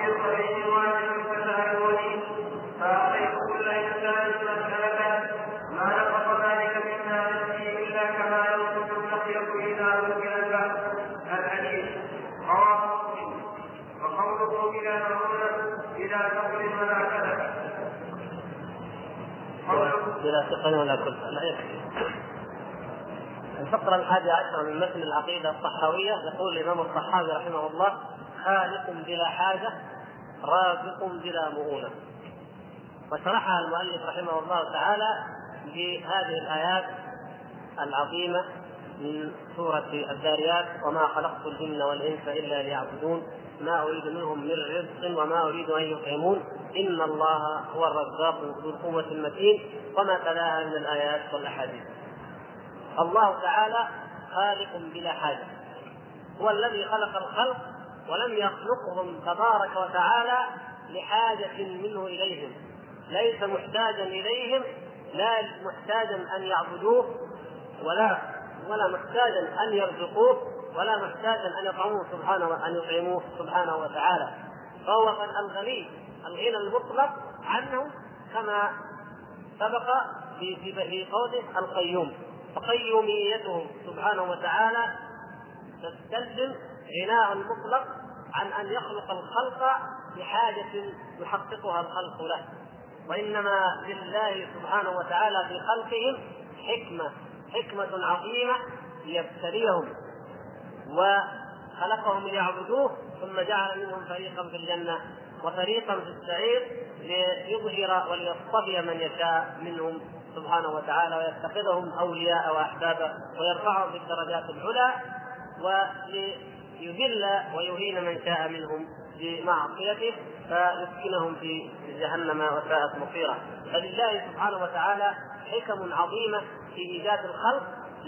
صحيح واحد فسألوني فأعطيت كل إنسان مسألة ما نقص ذلك من نفسي إلا كما ينقص النخيل إذا أكل البحر. الحديث رواه مسلم. وقوله بلا مؤونة إذا تقل ولا كذب بلا ثقل ولا كذب. الفقرة 11 من متن العقيدة الطحاوية. يقول الإمام الطحاوي رحمه الله: خالق بلا حاجة، رازق بلا مؤونة. وشرحها المؤلف رحمه الله تعالى بهذه الآيات العظيمة من سورة الذاريات: وما خلقت الجن والإنس إلا ليعبدون ما أريد منهم من رزق وما أريد أن يطعمون إن الله هو الرزاق ذو القوة المتين، وما تلاها من الآيات والأحاديث. الله تعالى خالق بلا حاجة، هو الذي خلق الخلق ولم يخلقهم تبارك وتعالى لحاجة منه إليهم، ليس محتاجا إليهم، لا محتاجا أن يعبدوه ولا محتاجا أن يرزقوه ولا محتاجا أن يطعموه سبحانه وتعالى. فهو الغني الغنى المطلق عنه، كما سبق في قوله القيوم. فقيوميته سبحانه وتعالى تستلزم غناء المطلق عن أن يخلق الخلق بحاجة يحققها الخلق له، وإنما لله سبحانه وتعالى في خلقهم حكمة عظيمة ليبتليهم، وخلقهم ليعبدوه، ثم جعل منهم فريقا في الجنة وفريقا في السعير ليظهر وليصطفي من يشاء منهم سبحانه وتعالى ويتخذهم أولياء وأحبابا ويرفعهم في الدرجات العلى، وليذل ويهين من شاء منهم بمعصيته فيسكنهم في جهنم وساءت مصيرا. فلله سبحانه وتعالى حكم عظيمة في إيجاد الخلق،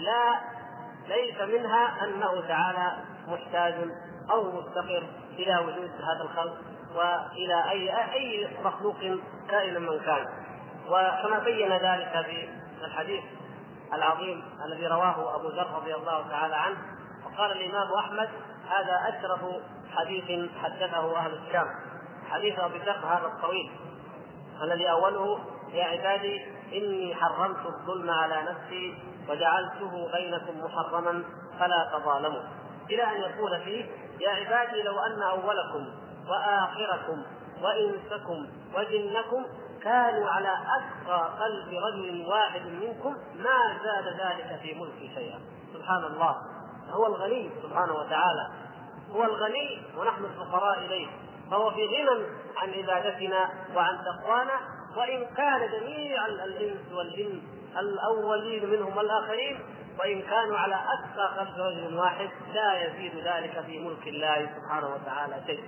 ليس منها أنه تعالى محتاج أو مفتقر إلى وجود هذا الخلق وإلى أي مخلوق كائنا من كان. وكما بين ذلك في الحديث العظيم الذي رواه أبو ذر رضي الله تعالى عنه، وقال الإمام أحمد: هذا أشرف حديث حدثه أهل الشام. حديث أبي ذر هذا الطويل الذي أوله: يا عبادي إني حرمت الظلم على نفسي وجعلته بينكم محرما فلا تظالموا، إلى أن يقول فيه: يا عبادي لو أن أولكم وآخركم وإنسكم وجنكم كانوا على أتقى قلب رجل واحد منكم ما زاد ذلك في ملكي شيئا. سبحان الله، هو الغني سبحانه وتعالى، هو الغني ونحن الفقراء إليه، فهو في غنى عن عبادتنا وعن تقوانا. وإن كان جميع الإنس والجن الأولين منهم والآخرين وإن كانوا على أتقى قلب رجل واحد لا يزيد ذلك في ملك الله سبحانه وتعالى شيء.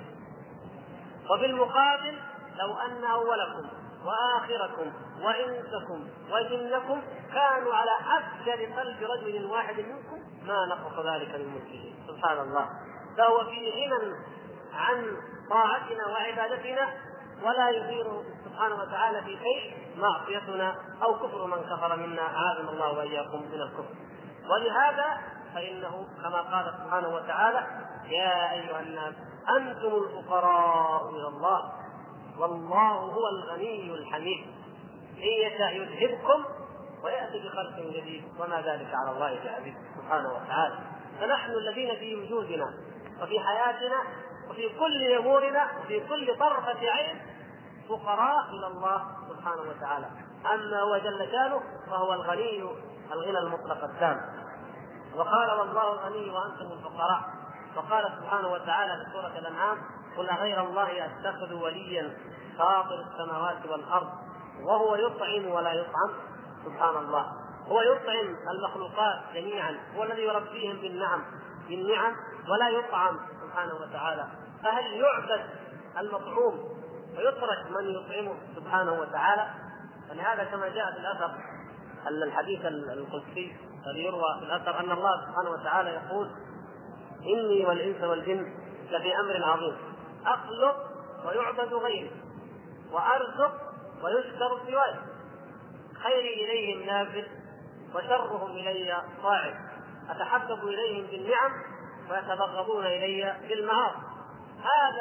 وبالمقابل لو أن أولكم وآخركم وإنسكم وجنكم كانوا على أفجر قلب رجل واحد منكم ما نقص ذلك من ملكه. سبحان الله، فهو في غنى عن طاعتنا وعبادتنا، ولا يضير سبحانه وتعالى في شيء معصيتنا أو كفر من كفر منا، أعاذنا الله وإياكم من الكفر. ولهذا فإنه كما قال سبحانه وتعالى: يا أيها الناس أنتم الفقراء إلى الله والله هو الغني الحميد إن يشاء يذهبكم ويأتي بخلق جديد وما ذلك على الله بعزيز سبحانه وتعالى. فنحن الذين في وجودنا وفي حياتنا وفي كل أمورنا وفي كل طرفة عين فقراء إلى الله سبحانه وتعالى. أما هو جل شانه فهو الغني الغنى المطلق التام. وقال: والله الغني وأنتم الفقراء. وقال سبحانه وتعالى في سورة الأنعام: قل أغير الله أتخذ وليا فاطر السماوات والأرض وهو يطعم ولا يطعم. سبحان الله، هو يطعم المخلوقات جميعا، هو الذي يربيهم بالنعم ولا يطعم سبحانه وتعالى. فهل يعبد المطعوم ويترك من يطعمه سبحانه وتعالى؟ فلهذا كما جاء في الأثر الحديث القدسي الذي يروى في الأثر أن الله سبحانه وتعالى يقول: إني والإنس والجن لفي أمر عظيم، أخلق ويعبد غيري وأرزق ويشكر سواي، خيري إليهم نافذ وشرهم إلي صاعد، أتحبب إليهم بالنعم ويتبغضون إلي بالمعاصي. هذا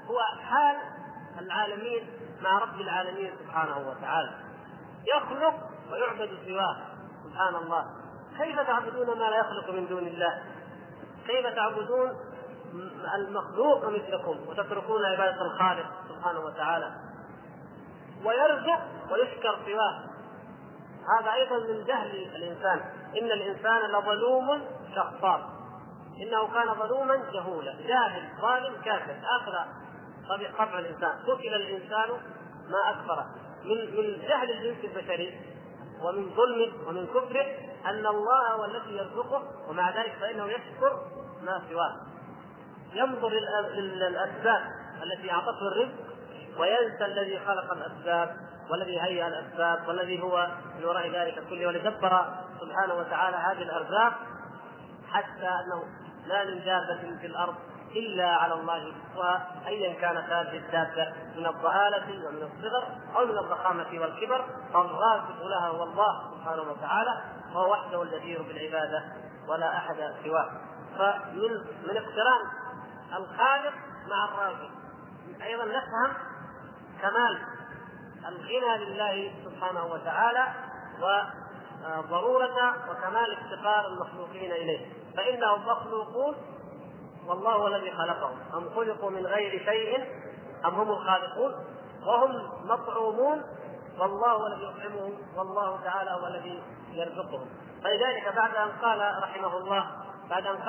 هو حال العالمين مع رب العالمين سبحانه وتعالى، يخلق ويعبد سواه سبحان الله. كيف تعبدون ما لا يخلق من دون الله؟ كيف تعبدون المخلوق مثلكم وتتركون عبادة الخالق سبحانه وتعالى؟ ويرزق ويشكر سواه، هذا أيضا من جهل الإنسان. إن الإنسان لظلوم كفار، إنه كان ظلوما جهولا، جاهل ظالم كافر. آخر طبع الإنسان، قتل الإنسان ما أكفره. من جهل الجنس البشري ومن ظلمه ومن كفره أن الله هو الذي يرزقه، ومع ذلك فإنه يشكر ما سواه، ينظر للأسباب التي أعطته الرزق وينسى الذي خلق الأسباب والذي هيأ الأسباب والذي هو من وراء ذلك كله، ولدبر سبحانه وتعالى هذه الأرزاق حتى أنه لا من دابة في الأرض إلا على الله رزقها، أيا كانت هذه الدابة من الضآلة ومن الصغر أو من الضخامة والكبر، فالرازق لها هو الله سبحانه وتعالى، وهو وحده الجدير بالعبادة ولا أحد سواه. فمن اقتران الخالق مع الرازق أيضا نفهم كمال الغنى لله سبحانه وتعالى وضرورة وكمال افتقار المخلوقين إليه، فإنهم مخلوقون والله هو الذي خلقهم، أم خلقوا من غير شيء أم هم الخالقون، وهم مطعومون والله هو الذي يطعمهم والله تعالى هو الذي يرزقهم. فلذلك بعد أن قال رحمه الله، بعد أن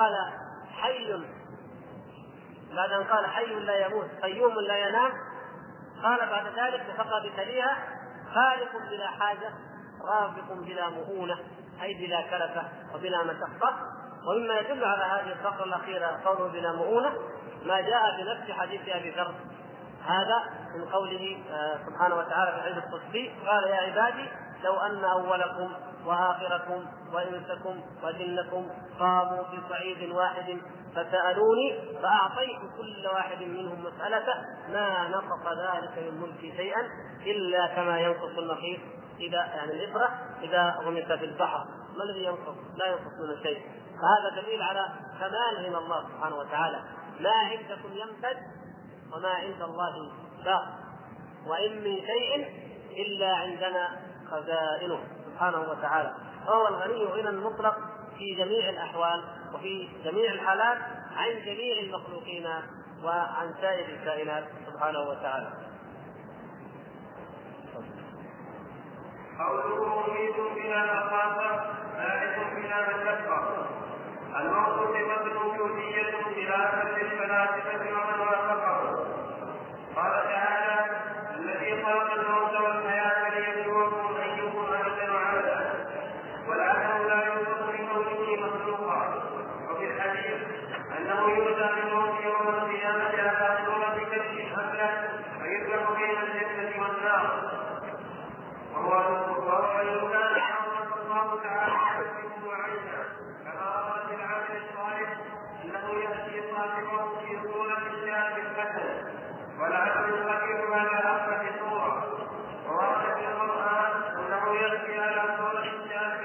قال حي لا يموت قيوم لا ينام، قال بعد ذلك فقد تليها خالق بلا حاجة رازق بلا مؤونة، أي بلا كلفة وبلا مشقة. ومما يدل على هذه الفقرة الأخيرة قوله بلا مؤونة ما جاء بنفس حديث أبي ذر، هذا من قوله سبحانه وتعالى في الحديث القدسي قال يا عبادي لو أن أولكم وآخركم وإنسكم وجنكم قاموا في صعيد واحد فسألوني فأعطيت كل واحد منهم مسألته ما نقص ذلك من ملكي شيئا إلا كما ينقص النقيط إذا الإبرة إذا غمس في البحر. ما الذي ينقص؟ لا ينقص من شيء. فهذا دليل على كمال من الله سبحانه وتعالى. ما عندكم ينفد وما عند الله باق، وإن من شيء إلا عندنا خزائنه سبحانه وتعالى. فهو الغني غنى المطلق في جميع الأحوال وفي جميع الحالات عن جميع المخلوقين وعن سائر الكائنات سبحانه وتعالى. قوله مميت بلا مخافة باعث بلا مشقة. الموت صفة وجودية خلافا للفلاسفة ومن وافقه. قال تعالى الذي خلق الموت والحياة ليبلوكم أيكم أحسن عملا، والعمل لا يوصف بكونه مخلوقا. وفي الحديث أنه يؤتى بالموت يوم القيامة على صورة كبش حفلة فيذبح بين الجنة والنار، وهو الإنسان حرمه الله تعالى يحبه عينا، كما قال في العمل الصالح أنه يأتي صاحبه في صورة الشاب الحسن، والعبد الخبير على أخفى صورة. وورد في القرآن أنه يأتي على صورة الشاب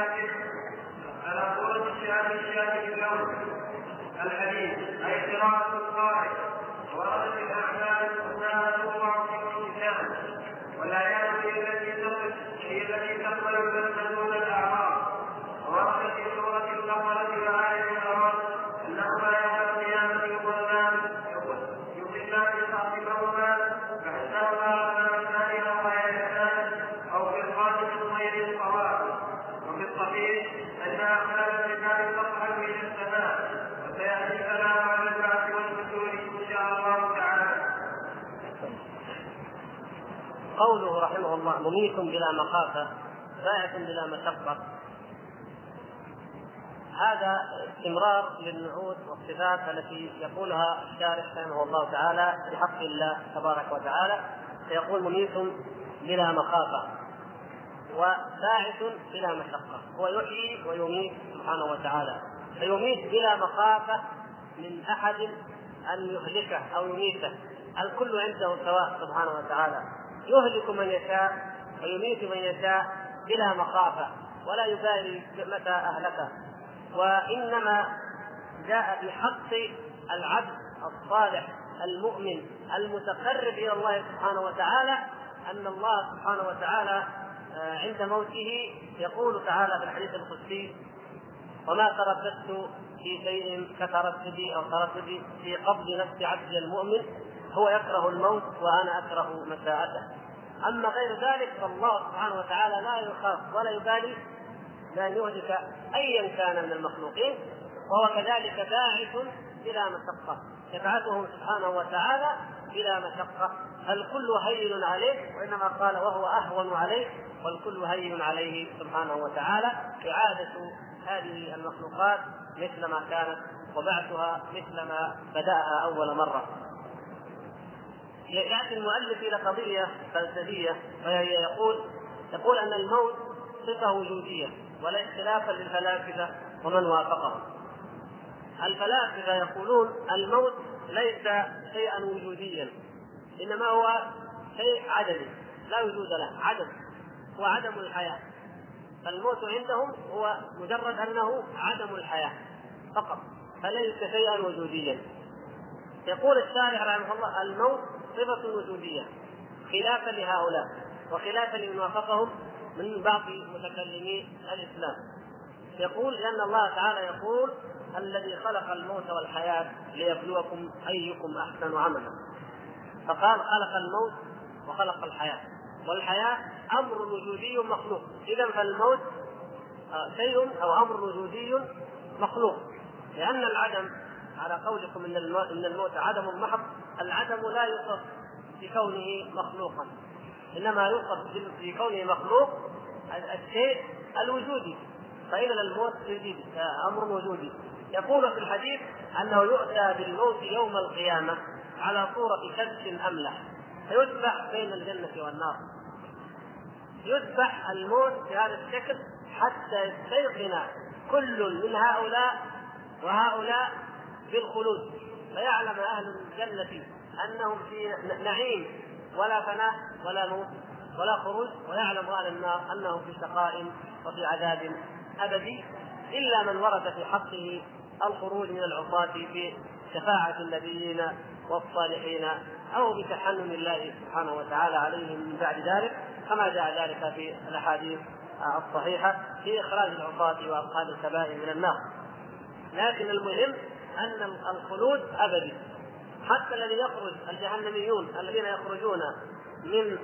اللون الحديث أي قراءة القارئ. ورد في الأعمال أنها توضع في الإنسان، والآيات هي التي تقبل البدن دون الأعراض. ورد في سورة البقرة وآية عمران أنهما يوم القيامة يضلان صاحبهما فاحترما ومكان أو يدان أو في الخارج غير الصواب. وفي الصحيح أنها خلت لذلك صفحا من السماء، وسيأتي كلام على البعث والنشور إن شاء الله تعالى. قوله رحمه الله مميت بلا مخافة باعث بلا مشقة، هذا استمرار للنعوت والصفات التي يقولها الشارح رحمه الله تعالى بحق الله تبارك وتعالى. فيقول مميت بلا مخافة وباعث بلا مشقة، هو يحيي ويميت سبحانه وتعالى. فيميت بلا مخافة من أحد أن يهلكه أو يميته، الكل عنده سواء سبحانه وتعالى، يهلك من يشاء ويميت من يشاء بلا مخافة ولا يبالي متى أهلكه. وإنما جاء بحق العبد الصالح المؤمن المتقرب إلى الله سبحانه وتعالى أن الله سبحانه وتعالى عند موته يقول تعالى في الحديث القدسي: وما ترددت في شيء كترددي أو ترددي في قبض نفس عبدي المؤمن، هو يكره الموت وأنا أكره مساءته. أما غير ذلك فالله سبحانه وتعالى لا يخاف ولا يبالي بأن يهلك أيا كان من المخلوقين، وهو كذلك باعث بلا مشقة، يبعثه سبحانه وتعالى بلا مشقة، الكل هين عليه، وإنما قال وهو أهون عليه، والكل هين عليه سبحانه وتعالى، إعادة هذه المخلوقات مثل ما كانت وبعثها مثل ما بدأها أول مرة. يأتي المؤلف إلى قضية فلسفية، وهي يقول أن الموت صفة وجودية ولا اختلافا للفلاسفة ومن وافقهم. الفلاسفة يقولون الموت ليس شيئا وجوديا، إنما هو شيء عدمي لا وجود له، عدم، وعدم الحياة. فالموت عندهم هو مجرد أنه عدم الحياة فقط، فليس شيئا وجوديا. يقول الشارح رحمه الله الموت صفة وجودية خلافا لهؤلاء وخلافا لمن وافقهم من بعض متكلمي الإسلام. يقول لأن الله تعالى يقول: الذي خلق الموت والحياة ليبلوكم أيكم أحسن عملا. فقال خلق الموت وخلق الحياة، والحياة أمر وجودي مخلوق، إذن فالموت شيء أو أمر وجودي مخلوق، لأن العدم على قولكم إن الموت عدم محض، العدم لا يوصف بكونه مخلوقا، إنما يوصف بكونه مخلوق الشيء الوجودي، فإذا الموت أمر وجودي. يقول في الحديث أنه يؤتى بالموت يوم القيامة على صورة كبش أملح، فيذبح بين الجنة والنار. يذبح الموت بهذا الشكل حتى يستيقن كل من هؤلاء وهؤلاء بالخلود، فيعلم أهل الجنة أنهم في نعيم ولا فناء ولا موت ولا خروج، ويعلم أهل النار أنهم في شقاء وفي عذاب أبدي، إلا من ورد في حقه الخروج من العصاة بشفاعة النبيين والصالحين أو بتحنن الله سبحانه وتعالى عليهم من بعد ذلك، كما جاء ذلك في الأحاديث الصحيحة في إخراج العصاة وأصحاب الكبائر من النار. لكن المهم أن الخلود أبدي، حتى الذين يخرج الجهنميون الذين يخرجون من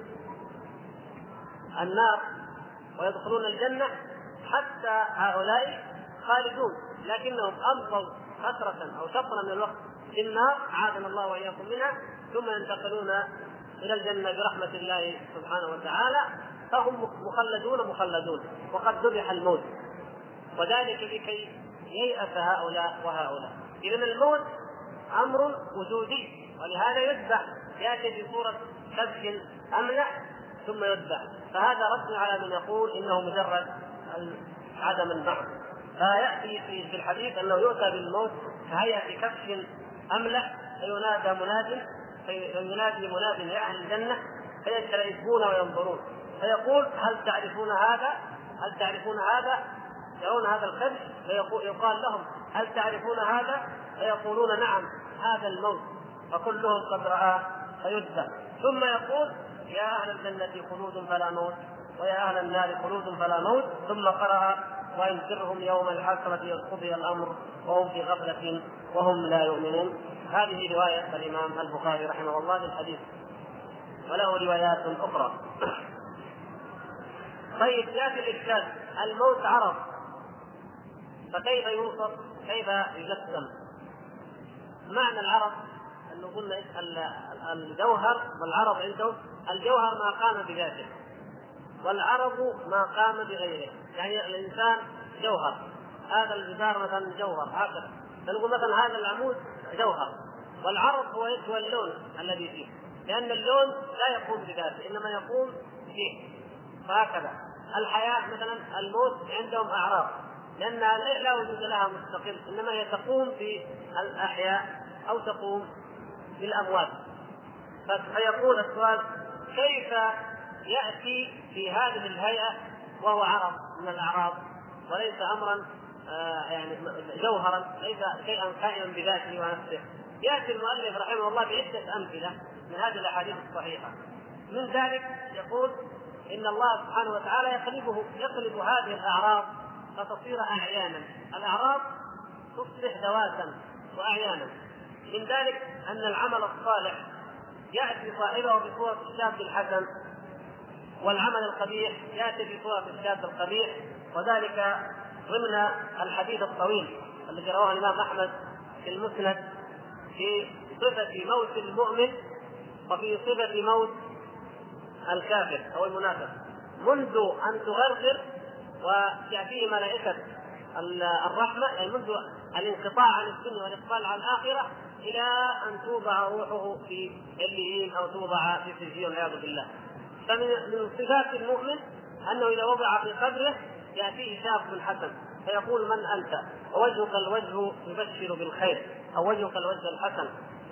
النار ويدخلون الجنة، حتى هؤلاء خالدون، لكنهم أمضوا فترة أو شطرا من الوقت في النار عادنا الله وإياكم منها، ثم ينتقلون إلى الجنة برحمة الله سبحانه وتعالى، فهم مخلدون وقد ذبح الموت، وذلك لكي ييأس هؤلاء وهؤلاء. إذن الموت أمر وجودي، ولهذا يذبح، يأتي في صورة كبش أملح ثم يذبح، فهذا رد على من يقول إنه مجرد عدم البعث. فيأتي في الحديث أنه يؤتى بالموت كهيئة كبش أملح، فينادي مناد لأهل الجنة فيجترئون وينظرون، فيقول هل تعرفون هذا؟ يرون هذا الكبش فيقال لهم هل تعرفون هذا؟ فيقولون نعم هذا الموت، فكلهم قد رآه فيذبح. ثم يقول يا أهل الجنة خلود فلا موت، ويا أهل النار خلود فلا موت، ثم قرأ وينذرهم يوم الحسرة إذ قضي الأمر وهم في غفلة وهم لا يؤمنون. هذه رواية الإمام البخاري رحمه الله للحديث، وله روايات أخرى. طيب، يأتي الإشكال: الموت عرض، فكيف يوصف؟ كيف يجسم؟ معنى العرض أنه قلنا الجوهر والعرض عندهم، الجوهر ما قام بذاته، والعرض ما قام بغيره. يعني الإنسان جوهر، هذا الجدار مثلا جوهر، هكذا فنقول مثلا هذا العمود جوهر، والعرض هو اللون الذي فيه، لأن اللون لا يقوم بذاته إنما يقوم فيه. فهكذا الحياة مثلا، الموت عندهم أعراض، لأنها لا وجود لها مستقل، إنما هي تقوم في الأحياء أو تقوم بالأموات. فيقول السؤال: كيف يأتي في هذه الهيئة وهو عرض من الأعراض وليس أمرا يعني جوهرا، ليس شيئا قائما بذاته ونفسه؟ يأتي المؤلف رحمه الله بعدة أمثلة من هذه الأحاديث الصحيحة. من ذلك يقول إن الله سبحانه وتعالى يقلب هذه الأعراض فتصير أعيانا. الأعراض تصبح ذواتا وأعيانا. من ذلك أن العمل الصالح يأتي صاحبه بصورة الشاب الحسن، والعمل القبيح يأتي بصورة الشاب القبيح، وذلك ضمن الحديث الطويل الذي رواه الإمام أحمد في المسند في صفة موت المؤمن وفي صفة موت الكافر أو المنافق، منذ أن تغرغر وتأتيه ملائكة الرحمة، يعني منذ الانقطاع عن السنة والإقبال على الآخرة إلى أن توضع روحه في عليين أو توضع في سجين والعياذ بالله. فمن صفات المؤمن أنه إذا وضع في قبره يأتيه شاب حسن فيقول من أنت؟ ووجهك الوجه يبشر بالخير، أو وجهك الوجه الحسن،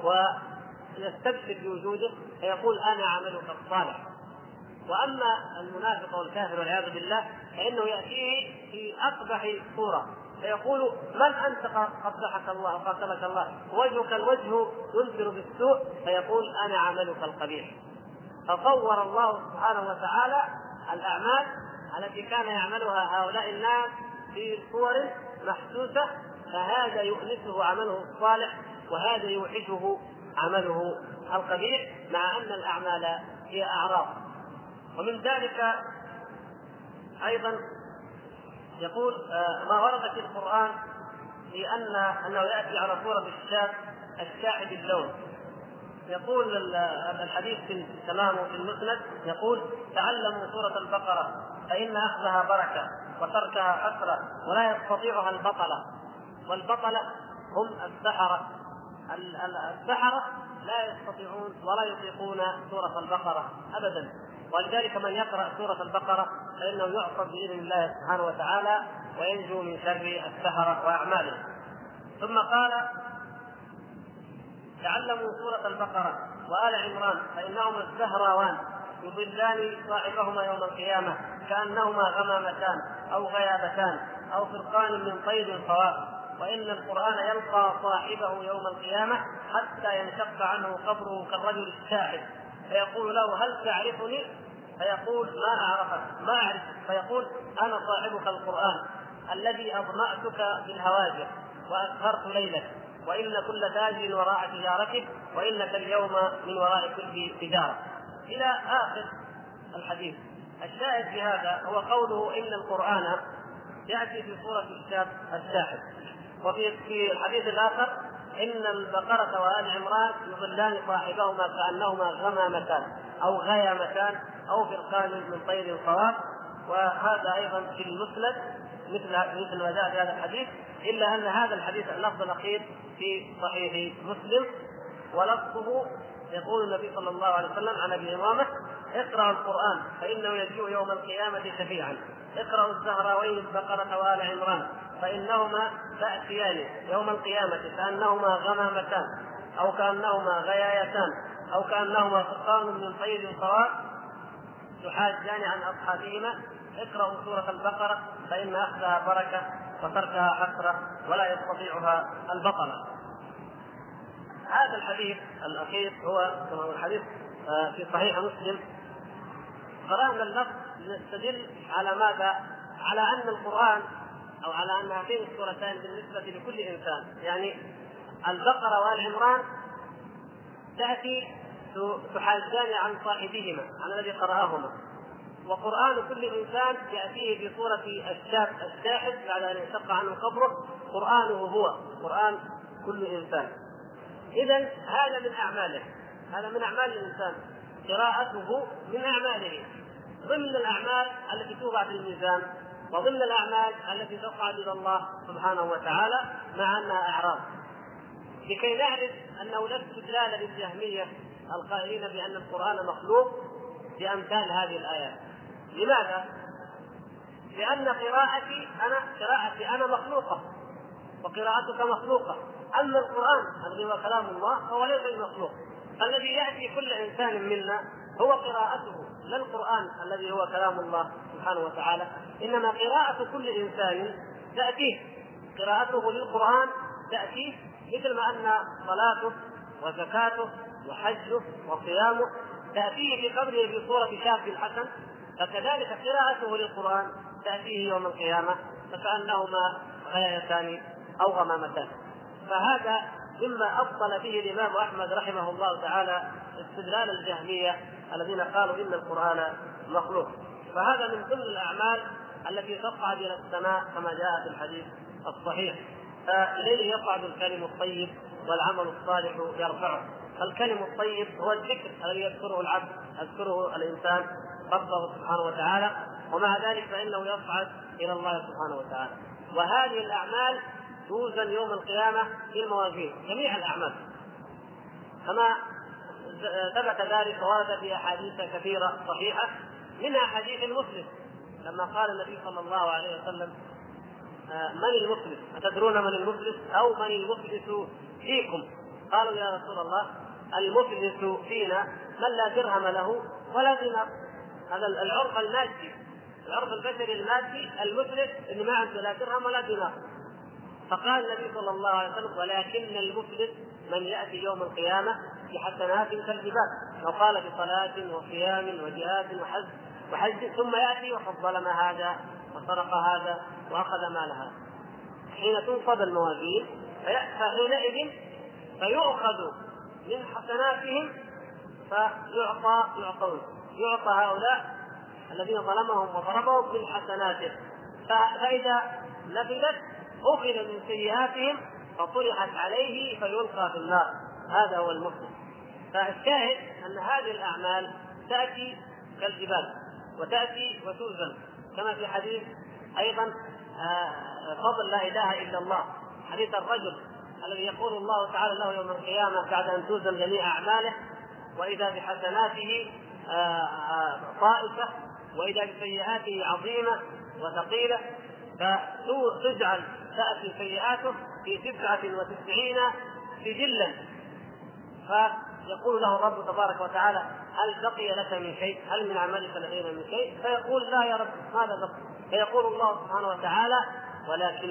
ويستبشر بوجوده فيقول أنا عملك الصالح. وأما المنافق والكافر والعياذ بالله فإنه يأتيه في أقبح صورة فيقول من أنت؟ قبحك الله وقاتلك الله، وجهك الوجه ينذر بالسوء فيقول أنا عملك القبيح. فصور الله سبحانه وتعالى الأعمال التي كان يعملها هؤلاء الناس في صور محسوسة، فهذا يؤنسه عمله الصالح وهذا يوحشه عمله القبيح، مع أن الأعمال هي أعراض. ومن ذلك أيضا يقول ما ورد في القرآن في أنه يأتي على صورة الشاب الشاحب اللون. يقول الحديث في تمامه في المسند يقول تعلموا سورة البقرة فإن أخذها بركة وتركها حسرة ولا يستطيعها البطلة. والبطلة هم السحرة. السحرة لا يستطيعون ولا يطيقون سورة البقرة أبدا، ولذلك من يقرأ سورة البقرة فإنه يعصم بإذن الله سبحانه وتعالى وينجو من شر السحرة وأعمالهم. ثم قال تعلموا سورة البقرة وآل عمران فإنهما الزهراوان يضلان صاحبهما يوم القيامة كأنهما غمامتان أو غيابتان أو فرقان من طير صواب. وإن القرآن يلقى صاحبه يوم القيامة حتى ينشق عنه قبره كالرجل الشاحب فيقول له هل تعرفني؟ فيقول ما أعرفك ما أعرف، فيقول أنا صاحبك القرآن الذي أظمأتك بالهواجر وأسهرت ليلك، وإن كل تاج وراء تجارتك وإنك اليوم من وراء كل تجارة، إلى آخر الحديث. الشاهد في هذا هو قوله إن القرآن يأتي في صورة الشاب الشاحب. وفي الحديث الآخر إن البقرة وآل عمران يظلان صاحبهما كأنهما غمامتان أو غيامتان أو فرقان من طير صواب. وهذا أيضا في المسند مثل ما جاء في هذا الحديث، إلا أن هذا الحديث اللفظ الأخير في صحيح مسلم، ولفظه يقول النبي صلى الله عليه وسلم عن أبي أمامة اقرأ القرآن فإنه يجيء يوم القيامة شفيعا، اقرأوا الزهراوين البقرة وآل عمران فإنهما تأتيان يوم القيامة كأنهما غمامتان أو كأنهما غيايتان أو كأنهما فرقان من طير صواب يحاجان عن أصحابهما، اقرأوا سورة البقرة فإن أخذها بركة وتركها حسرة ولا يستطيعها البطلة. هذا الحديث الأخير هو الحديث في صحيح مسلم. قرأنا اللفظ نستدل على ماذا؟ على أن القرآن أو على أن هاتين السورتين بالنسبة لكل إنسان، يعني البقرة والعمران تأتي تحاجان عن صاحبهما عن الذي قرأهما، وقرآن كل إنسان يأتيه بصورة الشاب الشاحب بعد أن ينشق عنه قبره، قرآنه هو قرآن كل إنسان. إذن هذا من أعماله، هذا من أعمال الإنسان، قراءته من أعماله، ضمن الأعمال التي توضع في الميزان وضمن الأعمال التي تصعد إلى الله سبحانه وتعالى مع أنها أعراض. لكي نعرف أنه لا استدلال للجهمية القائلين بأن القرآن مخلوق بأمثال هذه الآيات. لماذا؟ لأن قراءتي أنا مخلوقة وقراءتك مخلوقة، أما القرآن الذي هو كلام الله فهو ليس المخلوق. الذي يأتي كل إنسان منا هو قراءته، لا القرآن الذي هو كلام الله سبحانه وتعالى، إنما قراءة كل إنسان تأتيه، قراءته للقرآن تأتيه مثل ما أن صلاته وزكاته وحجه وصيامه تأتيه في قبره بصورة شاب حسن، فكذلك قراءته للقرآن تأتيه يوم القيامة فكأنهما غايتان أو غمامتان. فهذا مما أبطل به الإمام أحمد رحمه الله تعالى استدلال الجهمية الذين قالوا إن القرآن مخلوق. فهذا من ضمن الأعمال التي تصعد إلى السماء كما جاء في الحديث الصحيح، فإليه يصعد الكلم الطيب والعمل الصالح يرفعه. الكلم الطيب هو الذكر الذي يذكره العبد، يذكره الإنسان ربه سبحانه وتعالى، ومع ذلك فإنه يصعد إلى الله سبحانه وتعالى. وهذه الأعمال توزن يوم القيامة في الموازين، جميع الأعمال كما ثبت ذلك ورد في أحاديث كثيرة صحيحة، منها حديث المفلس لما قال النبي صلى الله عليه وسلم: من المفلس؟ أتدرون من المفلس؟ أو من المفلس فيكم؟ قالوا: يا رسول الله المفلس فينا من لا درهم له ولا دينار. هذا العرف المادي، العرف البشري المادي، المفلس اللي ما عنده لا درهم ولا دينار. فقال النبي صلى الله عليه وسلم: ولكن المفلس من يأتي يوم القيامة بحسنات كالجبال، وقال بصلاة وصيام وجهاد وحج ثم يأتي وقد ظلم هذا وسرق هذا وأخذ مال هذا. حين تنصب الموازين فحينئذ فيؤخذ من حسناتهم يعطى هؤلاء الذين ظلمهم وضربهم من حسناتهم، فإذا نفذت أخذ من سيئاتهم فطرحت عليه فيلقى في النار. هذا هو المفلس. فالشاهد أن هذه الأعمال تأتي كالجبال وتأتي وتوزن، كما في حديث أيضا فضل لا إله إلا الله، حديث الرجل الذي يقول الله تعالى له يوم القيامة بعد أن توزن جميع أعماله: وإذا بحسناته طائفة وإذا بسيئاته عظيمة وثقيلة، فتجعل تأتي سيئاته في 99 سجلا، فيقول له الرب تبارك وتعالى: هل بقي لك من شيء؟ هل من عملك لدينا من شيء؟ فيقول: لا يا رب، ماذا بقي؟ فيقول الله سبحانه وتعالى: ولكن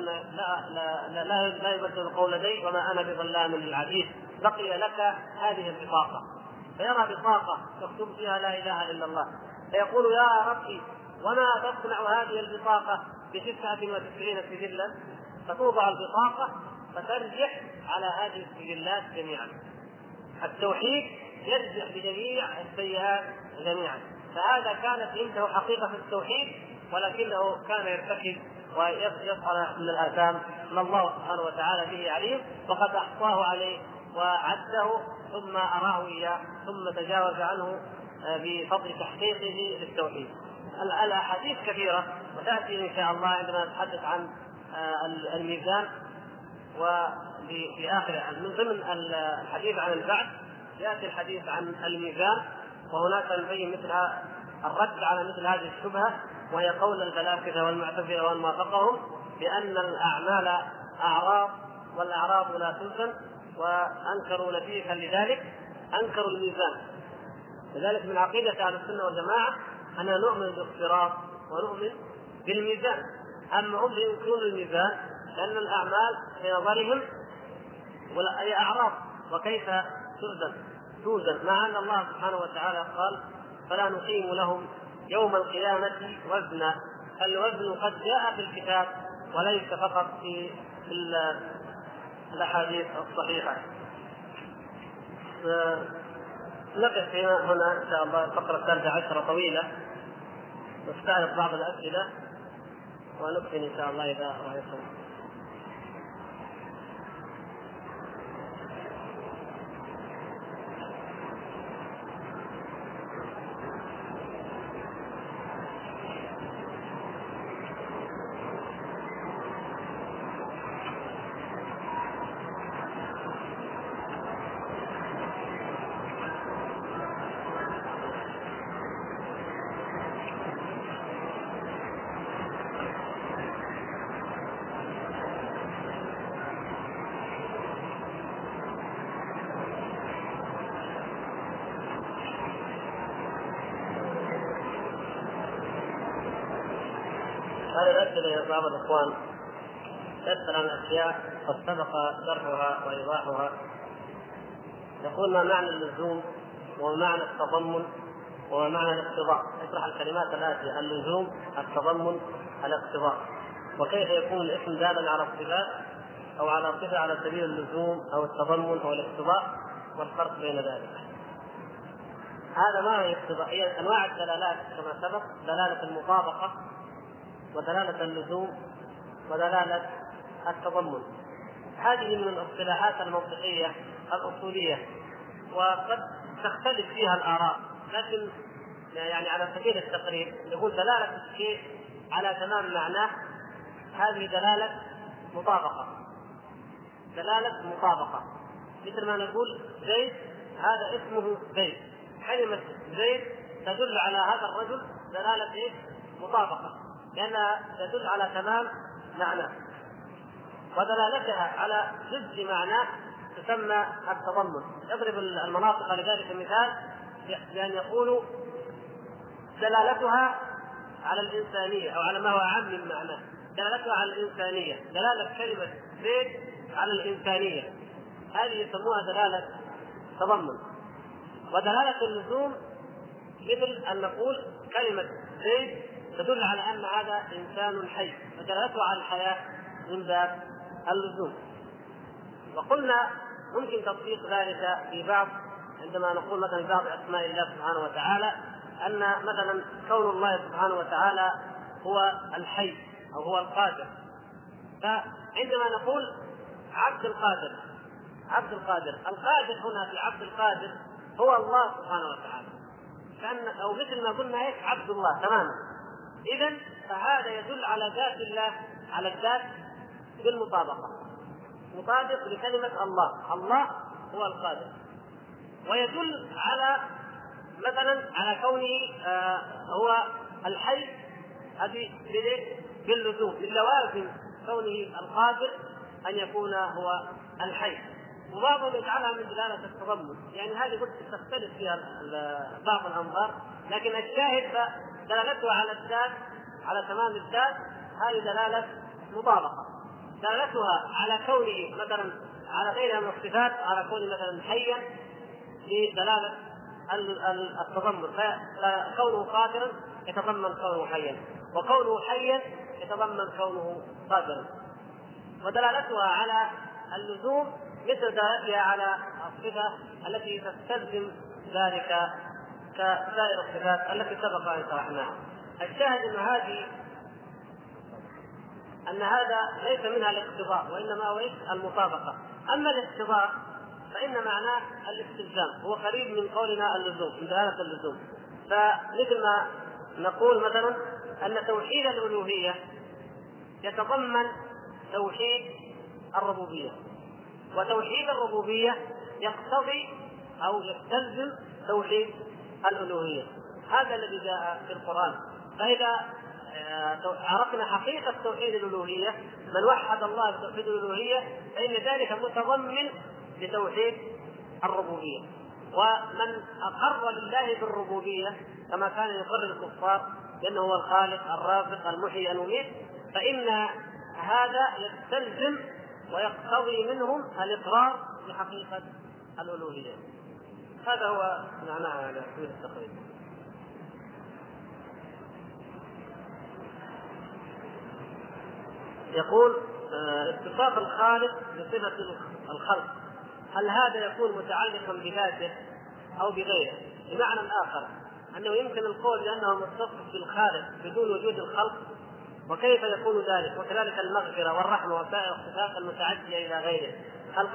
لا يبدل القول لدي وما أنا بظلام للعبيد، بقي لك هذه البطاقة. فيرى بطاقة مكتوب فيها لا إله إلا الله، فيقول: يا ربي وما تصنع هذه البطاقة ب99 سجلا؟ فتوضع البطاقة فترجح على هذه السجلات جميعا. التوحيد يرجح بجميع السيئات جميعا. فهذا كانت عنده حقيقة التوحيد، ولكنه كان يرتكب ويفعل من الآثام ما الله سبحانه وتعالى به عليم، وقد أحصاه عليه وعده ثم أراه إياه ثم تجاوز عنه بفضل تحقيقه للتوحيد. الأحاديث كثيرة وتأتي إن شاء الله عندما نتحدث عن الميزان. وفي آخر من ضمن الحديث عن البعث يأتي الحديث عن الميزان، وهناك نبين مثل الرد على مثل هذه الشبهة، وهي قول الفلاسفة والمعتزلة ومن وافقهم بأن الأعمال أعراض والأعراض لا توزن، وأنكروا نتيجة لذلك أنكروا الميزان. لذلك من عقيدة أهل السنة والجماعة أننا نؤمن بالصراط ونؤمن بالميزان. أما هم ينكرون الميزان لأن الأعمال في نظرهم هي أعراض، وكيف توزن مع أن الله سبحانه وتعالى قال: فلا نقيم لهم يوم القيامة وزنا. الوزن قد جاء في الكتاب وليس فقط في الأحاديث الصحيحة. نقف هنا إن شاء الله. الفقرة 13 طويلة، نستعرض بعض الأسئلة ونكمل إن شاء الله إذا رأيتم. هذه الأسئلة يا بعض الإخوان يسأل عن أشياء قد سبق شرحها وإيضاحها. يقول: ما معنى اللزوم وما معنى التضمن وما معنى الاقتضاء؟ اشرح الكلمات الآتية: اللزوم، التضمن، الاقتضاء. وكيف يكون الاسم دالا على الصفات أو على صفة على سبيل اللزوم أو التضمن أو الاقتضاء، والفرق بين ذلك. هذا ما هي اقتضاء؟ هي أنواع الدلالات كما سبق: دلالة المطابقة، ودلالة اللزوم، ودلالة التضمن. هذه من الاصطلاحات المنطقية الأصولية، وقد تختلف فيها الآراء، لكن يعني على سبيل التقريب نقول دلالة الشيء على تمام معناه، هذه دلالة مطابقة. دلالة مطابقة مثل ما نقول زيد هذا اسمه زيد، كلمة زيد تدل على هذا الرجل دلالة إيه؟ مطابقة، لأنها تدل على تمام معناه. ودلالتها على جزء معناه تسمى التضمن. يضرب المناطق لذلك مثال بأن يقولوا دلالتها على الإنسانية أو على ما هو أعم من معناه. دلالتها على الإنسانية، دلالة كلمة زيد على الإنسانية، هذه يسموها دلالة تضمن. ودلالة اللزوم مثل أن نقول كلمة زيد تدل على أن هذا إنسان حي، ودلالته على الحياة من باب اللزوم. وقلنا ممكن تطبيق ذلك في بعض، عندما نقول مثلا بعض أسماء الله سبحانه وتعالى، أن مثلا كون الله سبحانه وتعالى هو الحي أو هو القادر، فعندما نقول عبد القادر، عبد القادر، القادر هنا في عبد القادر هو الله سبحانه وتعالى، كأن أو مثل ما قلنا إيه عبد الله تماما. إذن فهذا يدل على ذات الله، على الذات بالمطابقة، مطابق لكلمة الله، الله هو القادر. ويدل على مثلا على كونه هو الحي، هذه باللزوم، للوازم كونه القادر أن يكون هو الحي. وبعضهم يجعلها من دلالة التضمن، يعني هذه قلت تختلف فيها بعض الأنظار، لكن الشاهد دلالتها على الذات، على تمام الذات، هذه دلالة مطابقة. دلالتها على كونه مثلا على غيرها من الصفات، على كونه مثلا حيا، بدلالة التضمن، فكونه قادرا يتضمن كونه حيا، وكونه حيا يتضمن كونه قادرا. ودلالتها على اللزوم مثل دلالتها على الصفة التي تستلزم ذلك كسائر الصفات التي سبق أن شرحناها. الشاهد أن هذا ليس منها الاقتضاء، وإنما هو المطابقة. أما الاقتضاء فإن معناه الاستلزام، هو قريب من قولنا اللزوم، من دلالة اللزوم. فمثل ما نقول مثلا أن توحيد الألوهية يتضمن توحيد الربوبية، وتوحيد الربوبية يقتضي أو يستلزم توحيد الألوهية. هذا الذي جاء في القرآن. فإذا عرفنا حقيقة توحيد الألوهية، من وحد الله بتوحيد الألوهية فإن ذلك متضمن لتوحيد الربوبية. ومن أقر لله بالربوبية كما كان يقر الكفار بأنه هو الخالق الرازق المحيي المميت، فإن هذا يستلزم ويقتضي منهم الإقرار بحقيقة الألوهية. هذا هو معناها على سبيل التقريب. يقول اتصاف الخالق بصفة الخلق، هل هذا يكون متعلقا بذاته أو بغيره؟ بمعنى آخر أنه يمكن القول بأنه متصف بالخالق بدون وجود الخلق، وكيف يكون ذلك؟ وكذلك المغفرة والرحمة وسائر الصفات المتعدية إلى غيره، هل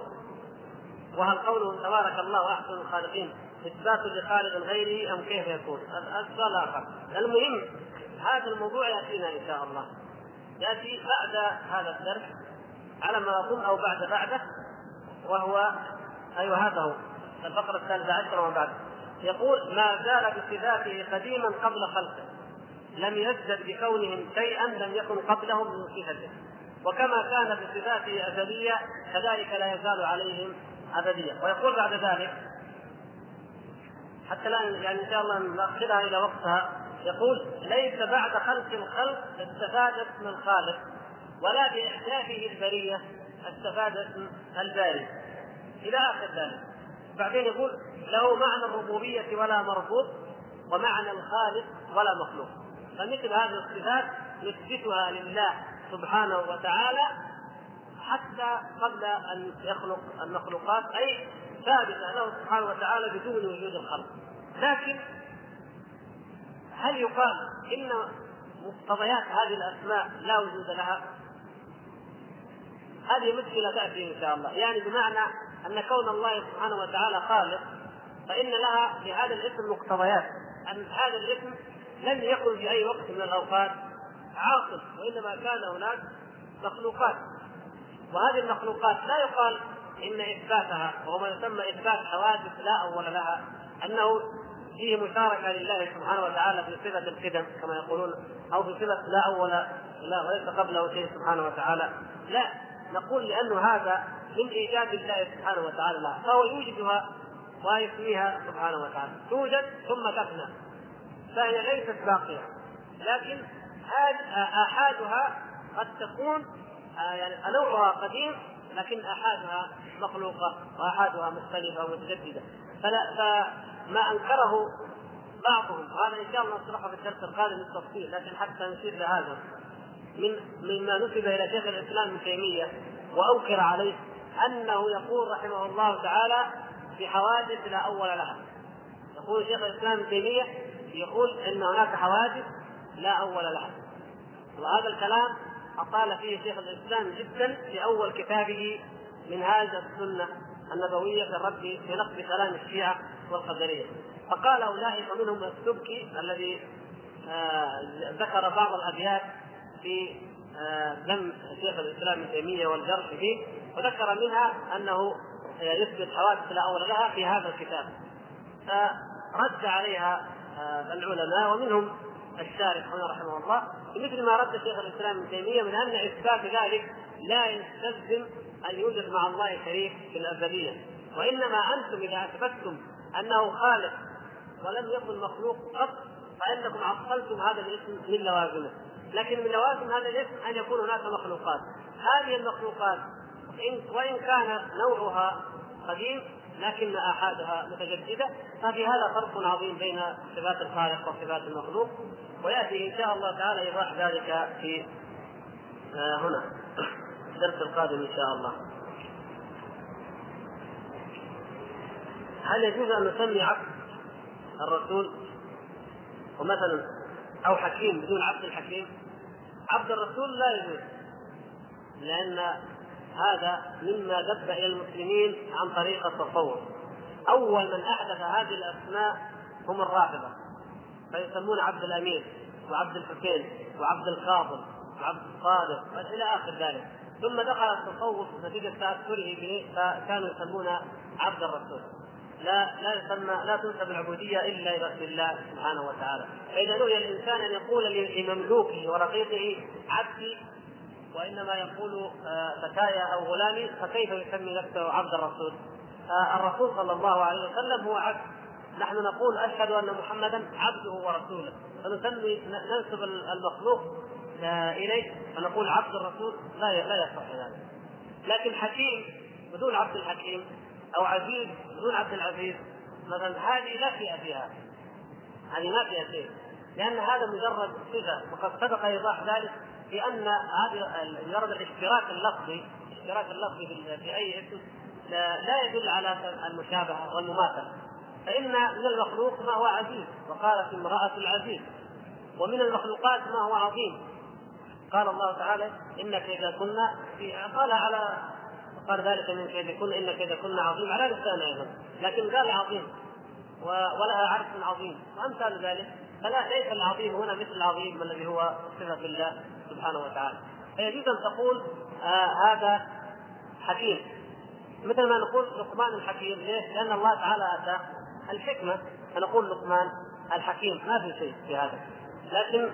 قوله تبارك الله أحسن الخالقين إثبات لخالق غيره أم كيف يكون؟ السؤال آخر. المهم هذا الموضوع يأتينا إن شاء الله، يأتي بعد هذا الدرس على ما أظن أو بعده، وهو هذا هو الفقرة 13 وما بعد. يقول ما زال بصفاته قديما قبل خلقه، لم يزدد بكونهم شيئا لم يكن قبلهم من صفته، وكما كان بصفاته أزلية كذلك لا يزال عليهم أبدية. ويقول بعد ذلك حتى الآن يعني إن شاء الله نأخذها إلى وقتها، يقول ليس بعد خلق الخلق استفاد اسم الخالق ولا بإحداثه البرية استفاد اسم الباري إلى آخر ذلك. بعدين يقول له معنى الربوبية ولا مربوط، ومعنى الخالق ولا مخلوق. فمثل هذه الصفات نثبتها لله سبحانه وتعالى حتى قبل أن يخلق المخلوقات، أي ثابتة له سبحانه وتعالى بدون وجود الخلق. لكن هل يقال إن مقتضيات هذه الأسماء لا وجود لها؟ هذه مشكلة تأتي إن شاء الله. يعني بمعنى أن كون الله سبحانه وتعالى خالق فإن لها لهذا الاسم مقتضيات، أن هذا الاسم لم يكن في أي وقت من الأوقات عاقل، وإنما كان هناك مخلوقات، وهذه المخلوقات لا يقال إن إثباتها وهو ما يسمى إثبات حوادث لا أول لها أنه فيه مشاركة لله سبحانه وتعالى في صفة القدم كما يقولون، أو في صفة لا أول لا وليس قبله شيء سبحانه وتعالى. لا، نقول لأنه هذا من إيجاد الله سبحانه وتعالى لها، فهو يوجدها ويسميها سبحانه وتعالى، توجد ثم تفنى، فهي ليست باقية. لكن آحادها قد تكون يعني نوعها قديم، لكن آحادها مخلوقة وآحادها مختلفة ومتجددة. فما أنكره بعضهم، وهذا إن شاء الله نشرحه في الدرس القادم بالتفصيل، لكن حتى نشير لهذا مما نسب إلى شيخ الإسلام ابن تيمية وأنكر عليه أنه يقول رحمه الله تعالى في حوادث لا أول لها. يقول شيخ الإسلام ابن تيمية يقول إن هناك حوادث لا أول لها، وهذا الكلام أطال فيه شيخ الإسلام جدا في أول كتابه من هذا السنة النبوية في الرد في نقد كلام الشيعة والقدرية. فقال أولئك منهم السبكي الذي ذكر بعض الأبيات في ذم شيخ الإسلام ابن تيمية والجرح فيه، وذكر منها أنه يثبت حوادث لا أول لها في هذا الكتاب، فرد عليها العلماء ومنهم الشارح هنا رحمه الله مثل ما رد شيخ الإسلام ابن تيمية من أن إثبات ذلك لا يستلزم أن يوجد مع الله شريك في الأزلية، وإنما أنتم إذا أثبتتم أنه خالق ولم يكن مخلوق قط فإنكم عطلتم هذا الاسم من لوازمه. لكن من لوازم هذا الاسم أن يكون هناك مخلوقات، هذه المخلوقات وإن كان نوعها قديم لكن آحادها متجددة، ففي هذا فرق عظيم بين صفات الخالق وصفات المخلوق، ويأتي إن شاء الله تعالى إيضاح ذلك في هنا الدرس القادم إن شاء الله. هل يجوز أن نسمي عبد الرسول ومثلا أو حكيم بدون عبد الحكيم؟ عبد الرسول لا يجوز، لأن هذا مما دب إلى المسلمين عن طريق التصوف. أول من أحدث هذه الأسماء هم الرافضة، فيسمون عبد الأمير وعبد الحسين وعبد القاضي وعبد الصادق إلى آخر ذلك. ثم دخل التصوف نتيجة تأثره به فكانوا يسمون عبد الرسول. لا تنسب العبودية إلا إلى رسول الله سبحانه وتعالى. فإذا نهي الإنسان أن يقول لمملوكه ورقيقه عبدي وإنما يقول فتايا أو غلامي، فكيف يسمي نفسه عبد الرسول؟ الرسول صلى الله عليه وسلم هو عبد. نحن نقول أشهد أن محمدا عبده ورسوله، ننسب المخلوق إليه فنقول عبد الرسول، لا يصح ذلك. لكن حكيم بدون عبد الحكيم أو عزيز بدون عبد العزيز مثلا، هذه لا شيء فيها، هذه ما فيها شيء، لأن هذا مجرد صفة، وقد سبق إيضاح ذلك في أن هذا مجرد الاشتراك اللفظي في أي اسم لا يدل على المشابهة والمماثلة. فإن من المخلوق ما هو عزيز، وقالت امرأة العزيز، ومن المخلوقات ما هو عظيم. قال الله تعالى إن كيدكن قال ذلك من كيدكن إن كيدكن عظيم على لسان أيضا، لكن قال عظيم ولها عرش عظيم وأمثال ذلك. فلا ليس العظيم هنا مثل العظيم الذي هو صفة الله سبحانه وتعالى. فيجوز أن تقول هذا حكيم، مثل ما نقول لقمان الحكيم. ليش؟ لأن الله تعالى أتى الحكمة، فنقول لقمان الحكيم، ما في شيء في هذا. لكن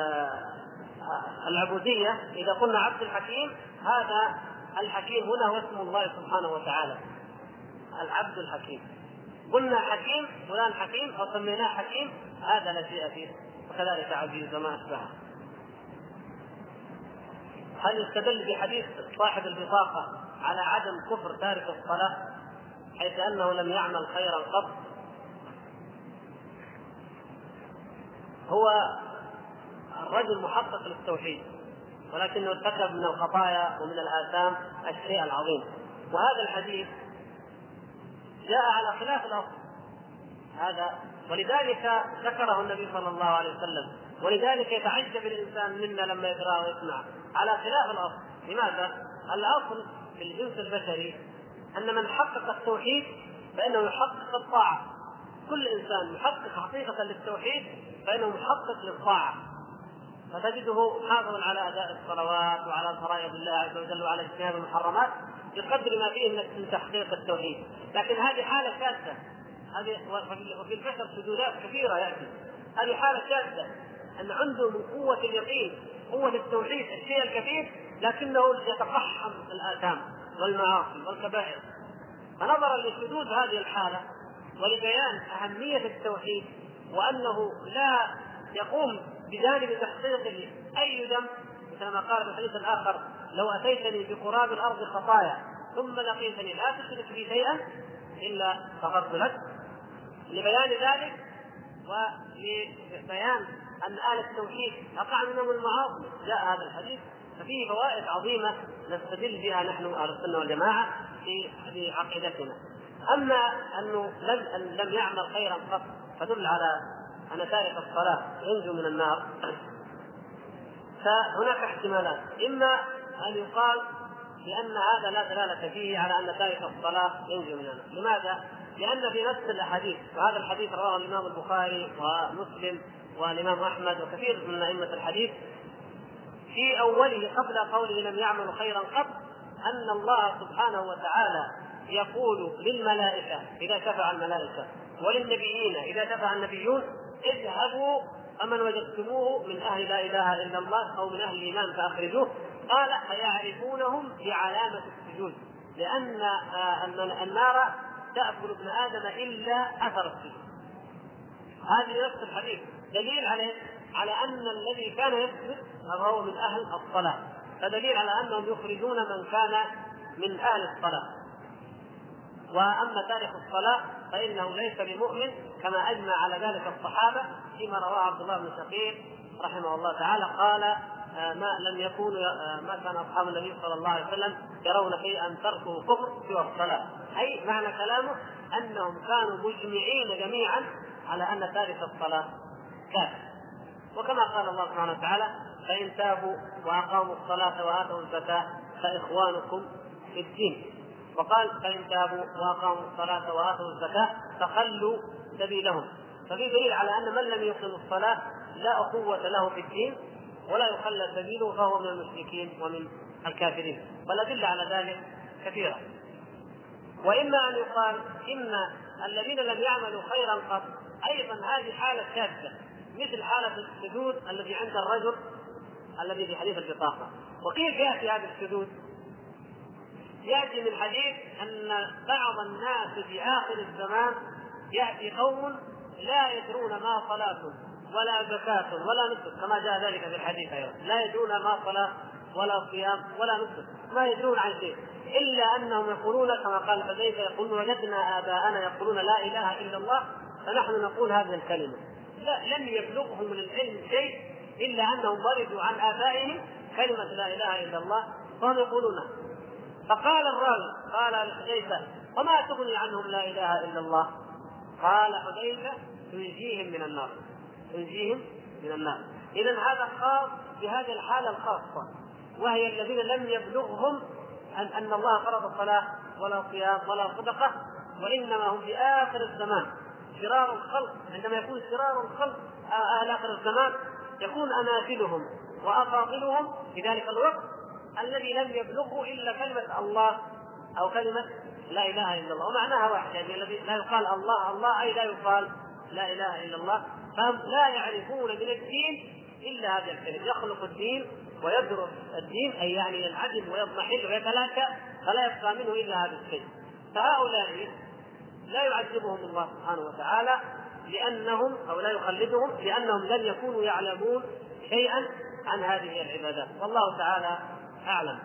العبودية إذا قلنا عبد الحكيم، هذا الحكيم هنا هو اسم الله سبحانه وتعالى، العبد الحكيم. قلنا حكيم فلان حكيم أو سميناه حكيم، هذا لا شيء فيه، وكذلك عزيز وما أشبهه. هل يستدل بحديث صاحب البطاقة على عدم كفر تارك الصلاة حيث أنه لم يعمل خيرا قط؟ هو الرجل محقق للتوحيد ولكنه ارتكب من الخطايا ومن الآثام الشيء العظيم، وهذا الحديث جاء على خلاف الأصل هذا، ولذلك ذكره النبي صلى الله عليه وسلم، ولذلك يتعجب الإنسان منا لما يقرأه ويسمع على خلاف الأصل. لماذا؟ الأصل في الجنس البشري أن من حقق التوحيد فإنه يحقق الطاعة، كل إنسان محقق حقيقة للتوحيد فإنه محقق للطاعة، فتجده حافظا على أداء الصلوات وعلى فرائض الله عز وجل وعلى اجتناب المحرمات بقدر ما فيه من تحقيق التوحيد. لكن هذه حالة شاذة، وفي البشر سجودات كثيرة يأتي، هذه حالة شاذة أن عنده من قوة اليقين قوة التوحيد الشيء الكثير لكنه يتقحم الآثام والمعاصي والكبائر. فنظرا لشذوذ هذه الحالة ولبيان أهمية التوحيد وأنه لا يقوم بجانب تحقيقه أي ذنب، مثل ما قال في الحديث الآخر: لو أتيتني بقراب الأرض خطايا ثم لقيتني لا تشرك بي شيئا إلا غفرت لك. لبيان ذلك ولبيان أن أهل التوحيد أقع منهم المعاصي جاء هذا الحديث، ففيه فوائد عظيمة نستدل بها نحن أهل السنة والجماعة في عقيدتنا. أما أنه لم يعمل خيرا قط فدل على أن تارك الصلاة ينجو من النار، فهناك احتمالات: إما أن يقال لأن هذا لا دلالة فيه على أن تارك الصلاة ينجو من النار. لماذا؟ لأن في نفس الأحاديث، وهذا الحديث رواه الإمام البخاري ومسلم والإمام أحمد وكثير من أئمة الحديث، في أوله قبل قوله لم يعمل خيرا قط أن الله سبحانه وتعالى يقول للملائكة إذا شفع الملائكة وللنبيين إذا شفع النبيون: اذهبوا فمن وجدتموه من أهل لا إله إلا الله أو من أهل الإيمان فأخرجوه. قال: فيعرفونهم بعلامة السجود، لأن النار تأكل ابن آدم إلا أثر السجود. هذه نفس الحديث دليل على أن الذي كان يسجد هو من أهل الصلاة، فدليل على أنهم يخرجون من كان من أهل الصلاة. وأما تارك الصلاة فإنه ليس بمؤمن، كما أجمع على ذلك الصحابة فيما رواه عبد الله بن شقيق رحمه الله تعالى قال: ما كان أصحاب النبي صلى الله عليه وسلم يرون شيئا تركه كفر سوى الصلاة. أي معنى كلامه أنهم كانوا مجمعين جميعا على أن تارك الصلاة كافر. وكما قال الله سبحانه وتعالى: فإن تابوا وأقاموا الصلاة وآتوا الزكاة فإخوانكم في الدين. وقال: فإن تابوا وأقاموا الصلاة وآتوا الزكاة فخلوا سبيلهم. ففي دليل على أن من لم يقم الصلاة لا أخوة له في الدين ولا يخلى سبيله فهو من المشركين ومن الكافرين، والأدلة على ذلك كثيرة. وإما أن يقال إن الذين لم يعملوا خيرا قط أيضا هذه حالة شاذة، مثل حالة السجود الذي عند الرجل الذي في حديث البطاقة. وكيف يأتي هذا السجود؟ يأتي من حديث أن بعض الناس في آخر الزمان يأتي قوم لا يدرون ما صلاة ولا زكاة ولا نسك، كما جاء ذلك في الحديث أيضا: لا يدرون ما صلاة ولا صيام ولا نسك، ما يدرون عن شيء، إلا أنهم يقولون كما قال حذيفة: يقولون وجدنا آباءنا يقولون لا إله إلا الله فنحن نقول هذه الكلمة. لم يبلغهم من العلم شيء إلا أنهم ضربوا عن آبائهم كلمة لا إله إلا الله فهم يقولونها. فقال الراوي قال حذيفة: وما تغني عنهم لا إله إلا الله؟ قال حذيفة: تنجيهم من النار، تنجيهم من النار. إذن هذا خاص بهذه الحالة الخاصة، وهي الذين لم يبلغهم أن الله فرض الصلاة ولا صيام ولا صدقة، وإنما هم في آخر الزمان شرار الخلق. عندما يكون شرار الخلق أهل آخر الزمان يكون أماثلهم وأفاضلهم في ذلك الوقت الذي لم يبلغه إلا كلمة الله أو كلمة لا إله إلا الله، ومعناها واحد، يعني الذي لا يقال الله الله أي لا يقال لا إله إلا الله، فهم لا يعرفون من الدين إلا هذا الكلمة. يخلق الدين ويدرس الدين، أي يعني ينعدم ويضمحل ويتلاشى فلا يبقى منه إلا هذا الشيء. فهؤلاء لا يعذبهم الله سبحانه وتعالى لأنهم أو لا يخلدهم لأنهم لم يكونوا يعلمون شيئا عن هذه العبادات، والله تعالى أعلم.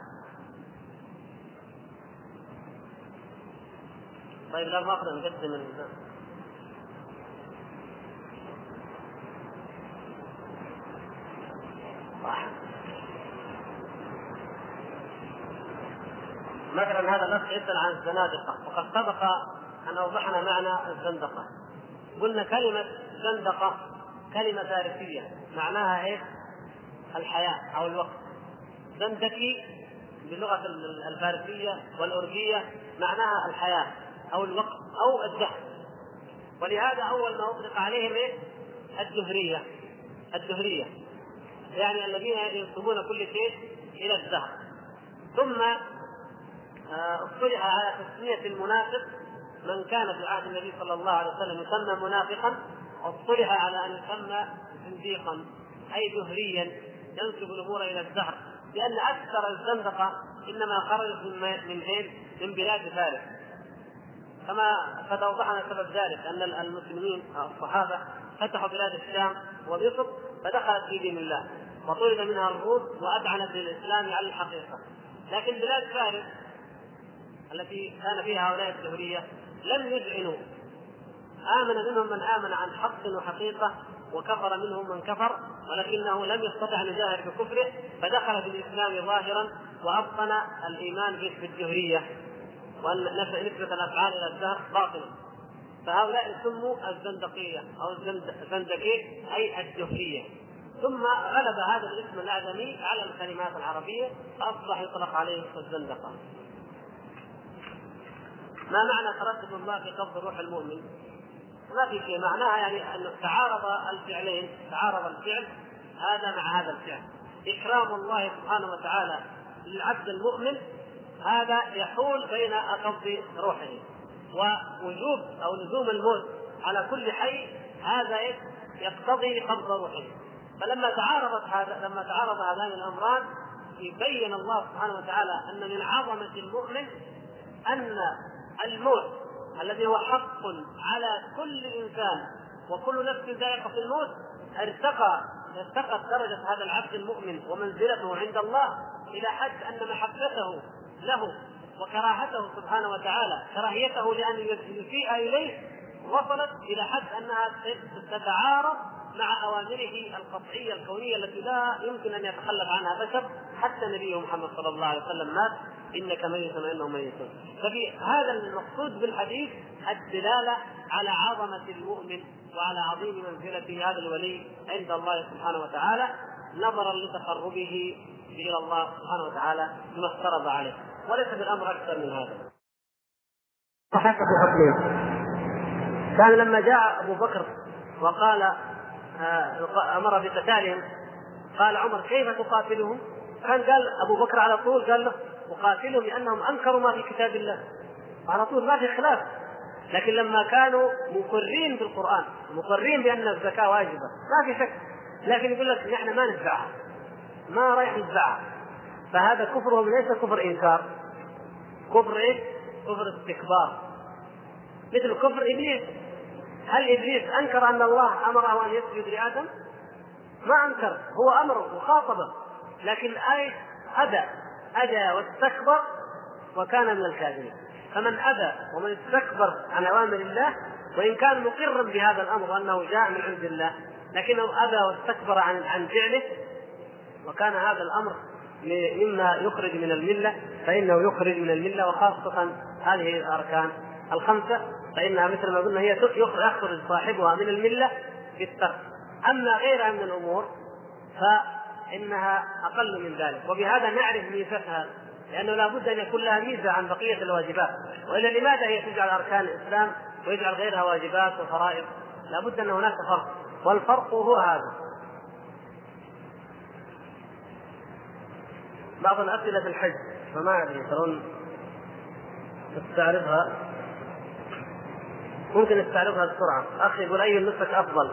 طيب لا مؤاخذة نقدم مثلا هذا الأخ يسأل عن الزنادقة، وقد سبق أن أوضحنا معنى الزندقة. قلنا كلمة زندقة كلمة فارسية معناها إيه؟ الحياة أو الوقت. زندكي باللغة الفارسية والأورجية معناها الحياة أو الوقت أو الدهر، ولهذا أول ما أطلق عليهم إيه؟ الدهرية، يعني الذين ينسبون كل شيء إلى الدهر. ثم اصطلح على تسمية المنافق من كان في عهد النبي صلى الله عليه وسلم يسمى منافقا، واصطلح على أن يسمى زنديقا أي دهريا ينسب الأمور إلى الدهر، لأن أكثر الزندقة إنما خرجت من بلاد فارس، كما قد أوضحنا سبب ذلك أن المسلمين الصحابة فتحوا بلاد الشام ومصر فدخلت في دين الله وطلب منها الروس وأذعنت للإسلام على الحقيقة. لكن بلاد فارس التي كان فيها هؤلاء الدهرية لم يذعنوا، آمن منهم من آمن عن حق وحقيقة وكفر منهم من كفر، ولكنه لم يستطع أن يجاهر بكفره فدخل في الإسلام ظاهرا وأبطن الإيمان بالدهرية وأن نسبة الأفعال إلى الدهر باطلا. فهؤلاء سموا الزندقية أو الزندقي أي الدهرية. ثم غلب هذا الاسم الأعجمي على الكلمات العربية فأصبح يطلق عليه الزندقة. ما معنى تردد الله في قبض روح المؤمن؟ ما في شيء، معناها يعني أن تعارض الفعلين، تعارض الفعل هذا مع هذا الفعل. إكرام الله سبحانه وتعالى للعبد المؤمن هذا يحول بين قبض روحه، ووجوب أو لزوم الموت على كل حي هذا يقتضي قبض روحه. فلما تعارض هذان الأمران يبين الله سبحانه وتعالى أن من عظمة المؤمن أن الموت الذي هو حق على كل إنسان وكل نفس ذائقة الموت ارتقت درجة هذا العبد المؤمن ومنزلته عند الله إلى حد أن محبته له وكراهته سبحانه وتعالى، كراهيته لأن يسيء إليه وصلت إلى حد أنها تتعارض مع أوامره القطعية الكونية التي لا يمكن أن يتخلف عنها بشر، حتى نبيه محمد صلى الله عليه وسلم مات إنك ميت وإنهم ميتون. ففي هذا المقصود بالحديث الدلالة على عظمة المؤمن وعلى عظيم منزلة هذا الولي عند الله سبحانه وتعالى نظرا لتقربه إلى الله سبحانه وتعالى بما افترض عليه، وليس بالأمر أكثر من هذا. صحيح في حكمه كان لما جاء أبو بكر وقال أمر بقتالهم قال عمر كيف تقاتلهم؟ كان قال أبو بكر على طول قال له أقاتلهم لأنهم أنكروا ما في كتاب الله، على طول ما في خلاف. لكن لما كانوا مقرين بالقرآن مقرين بأن الزكاة واجبة ما في شك، لكن يقول لك نحن ما نتبعها، ما رايح نتبعها، فهذا كفرهم ليس كفر إنكار، كفر إيه؟ كفر استكبار، مثل كفر إبليس. هل إبليس أنكر أن الله أمره أن يسجد لآدم؟ ما أنكر، هو أمره وخاطبه، لكن أدى واستكبر وكان من الكاذبين. فمن أدى ومن استكبر عن أوامر الله وإن كان مقرا بهذا الأمر وأنه جاء من عند الله لكنه أدى واستكبر عن فعله وكان هذا الأمر مما يخرج من الملة فإنه يخرج من الملة، وخاصة هذه الأركان الخمسة فإنها مثل ما قلنا هي يخرج صاحبها من الملة بالترك. أما غيرها من الأمور فإنها أقل من ذلك، وبهذا نعرف ميزتها، لأنه لا بد أن يكون لها ميزة عن بقية الواجبات، وإلا لماذا هي تجعل أركان الإسلام ويجعل غيرها واجبات وفرائض؟ لا بد أن هناك فرق، والفرق هو هذا. بعض الأسئلة في الحج فما أدري ترون تستعرضها، ممكن نستعرضها بسرعة. أخي يقول أي النسك أفضل؟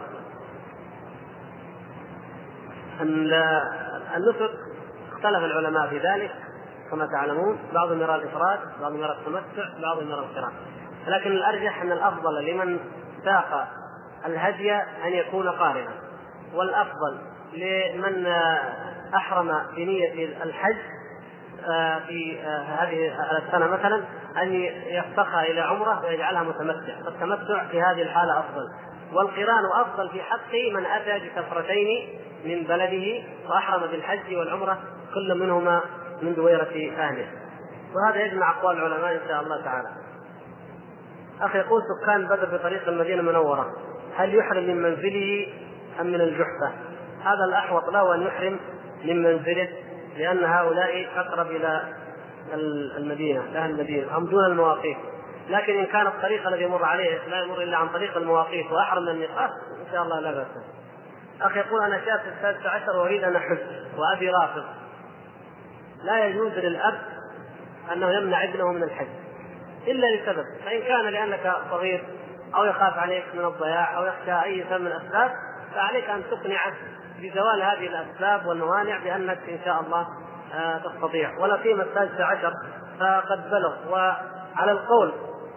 النسك اختلف العلماء في ذلك كما تعلمون، بعضهم يرى الإفراد، بعضهم يرى التمتع، بعضهم يرى القران، لكن الأرجح أن الأفضل لمن ساق الهدي أن يكون قارنا، والأفضل لمن أحرم بنية الحج في هذه السنة مثلا أن يفسخها إلى عمرة ويجعلها متمتع، فالتمتع في هذه الحالة أفضل، والقران أفضل في حق من أتى بسفرتين من بلده وأحرم بالحج والعمرة كل منهما من دويرة أهله. وهذا يجمع أقوال العلماء إن شاء الله تعالى. أخي يقول سكان بدر بطريق المدينة المنورة هل يحرم من منزله أم من الجحفة؟ هذا الأحوط له أن يحرم من منزله، لأن هؤلاء أقرب إلى المدينة، أهل المدينة هم دون المواقيت. لكن إن كان الطريق الذي يمر عليه لا يمر إلا عن طريق المواقيت وأحرم من الميقات إن شاء الله لا بأس. أخي يقول أنا شاب في 16 وأريد أن أحج وأبي رافض، لا يجوز للأب أنه يمنع ابنه من الحج إلا لسبب، فإن كان لأنك صغير أو يخاف عليك من الضياع أو يخشى أي سبب من الأسباب فعليك أن تقنعه بزوال هذه الأسباب والموانع بأنك إن شاء الله تستطيع. ولا سيما 16 فقد بلغ. وعلى القول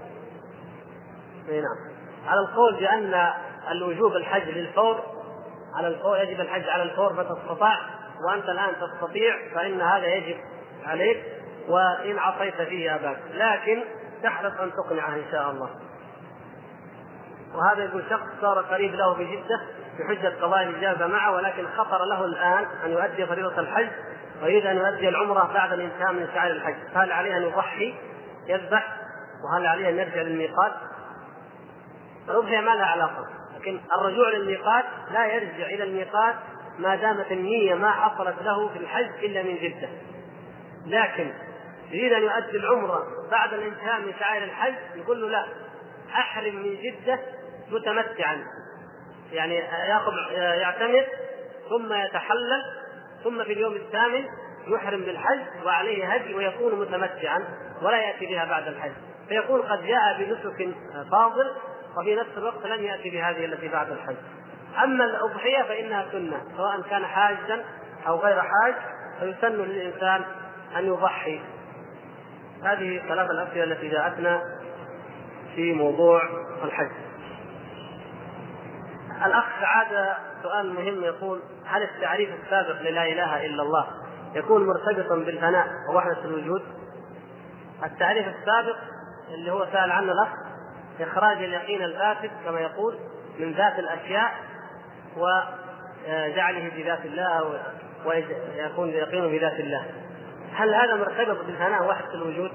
على القول بأن الوجوب الحج للفور، على الفور يجب الحج على الفور متى استطاع، وأنت الآن تستطيع فإن هذا يجب عليك وإن عصيت فيه أباك، لكن تحرص أن تقنعه إن شاء الله. وهذا يقول شخص صار قريب له بجدة بحجة قضاء الإجازة معه، ولكن خطر له الآن أن يؤدي فريضة الحج ويريد أن يؤدي العمرة بعد الانتهاء من شعائر الحج، فهل عليه أن يضحي يذبح؟ وهل عليه أن يرجع للميقات؟ الأضحية ما لها علاقة، لكن الرجوع للميقات لا يرجع إلى الميقات ما دامت النية ما حصلت له في الحج إلا من جدة. لكن يريد أن يؤدي العمرة بعد الانتهاء من شعائر الحج يقول له لا، أحرم من جدة متمتعا، يعني يعتمر ثم يتحلل ثم في اليوم الثامن يحرم بالحج وعليه هدي ويكون متمتعا ولا يأتي بها بعد الحج، فيكون قد جاء بنسك فاضل وفي نفس الوقت لم يأتي بهذه التي بعد الحج. أما الأضحية فإنها سنة سواء كان حاجا أو غير حاج، فيسن للإنسان أن يضحي. هذه ثلاث الأسئلة التي جاءتنا في موضوع الحج. الأخ عاد سؤال مهم يقول هل التعريف السابق للا إله إلا الله يكون مرتبطا بالفناء ووحدة الوجود؟ التعريف السابق اللي هو سأل عنه الأخ إخراج اليقين الفاسد كما يقول من ذات الأشياء وجعله بذات الله ويكون يقينه بذات الله، هل هذا مرتبط بالفناء ووحدة الوجود؟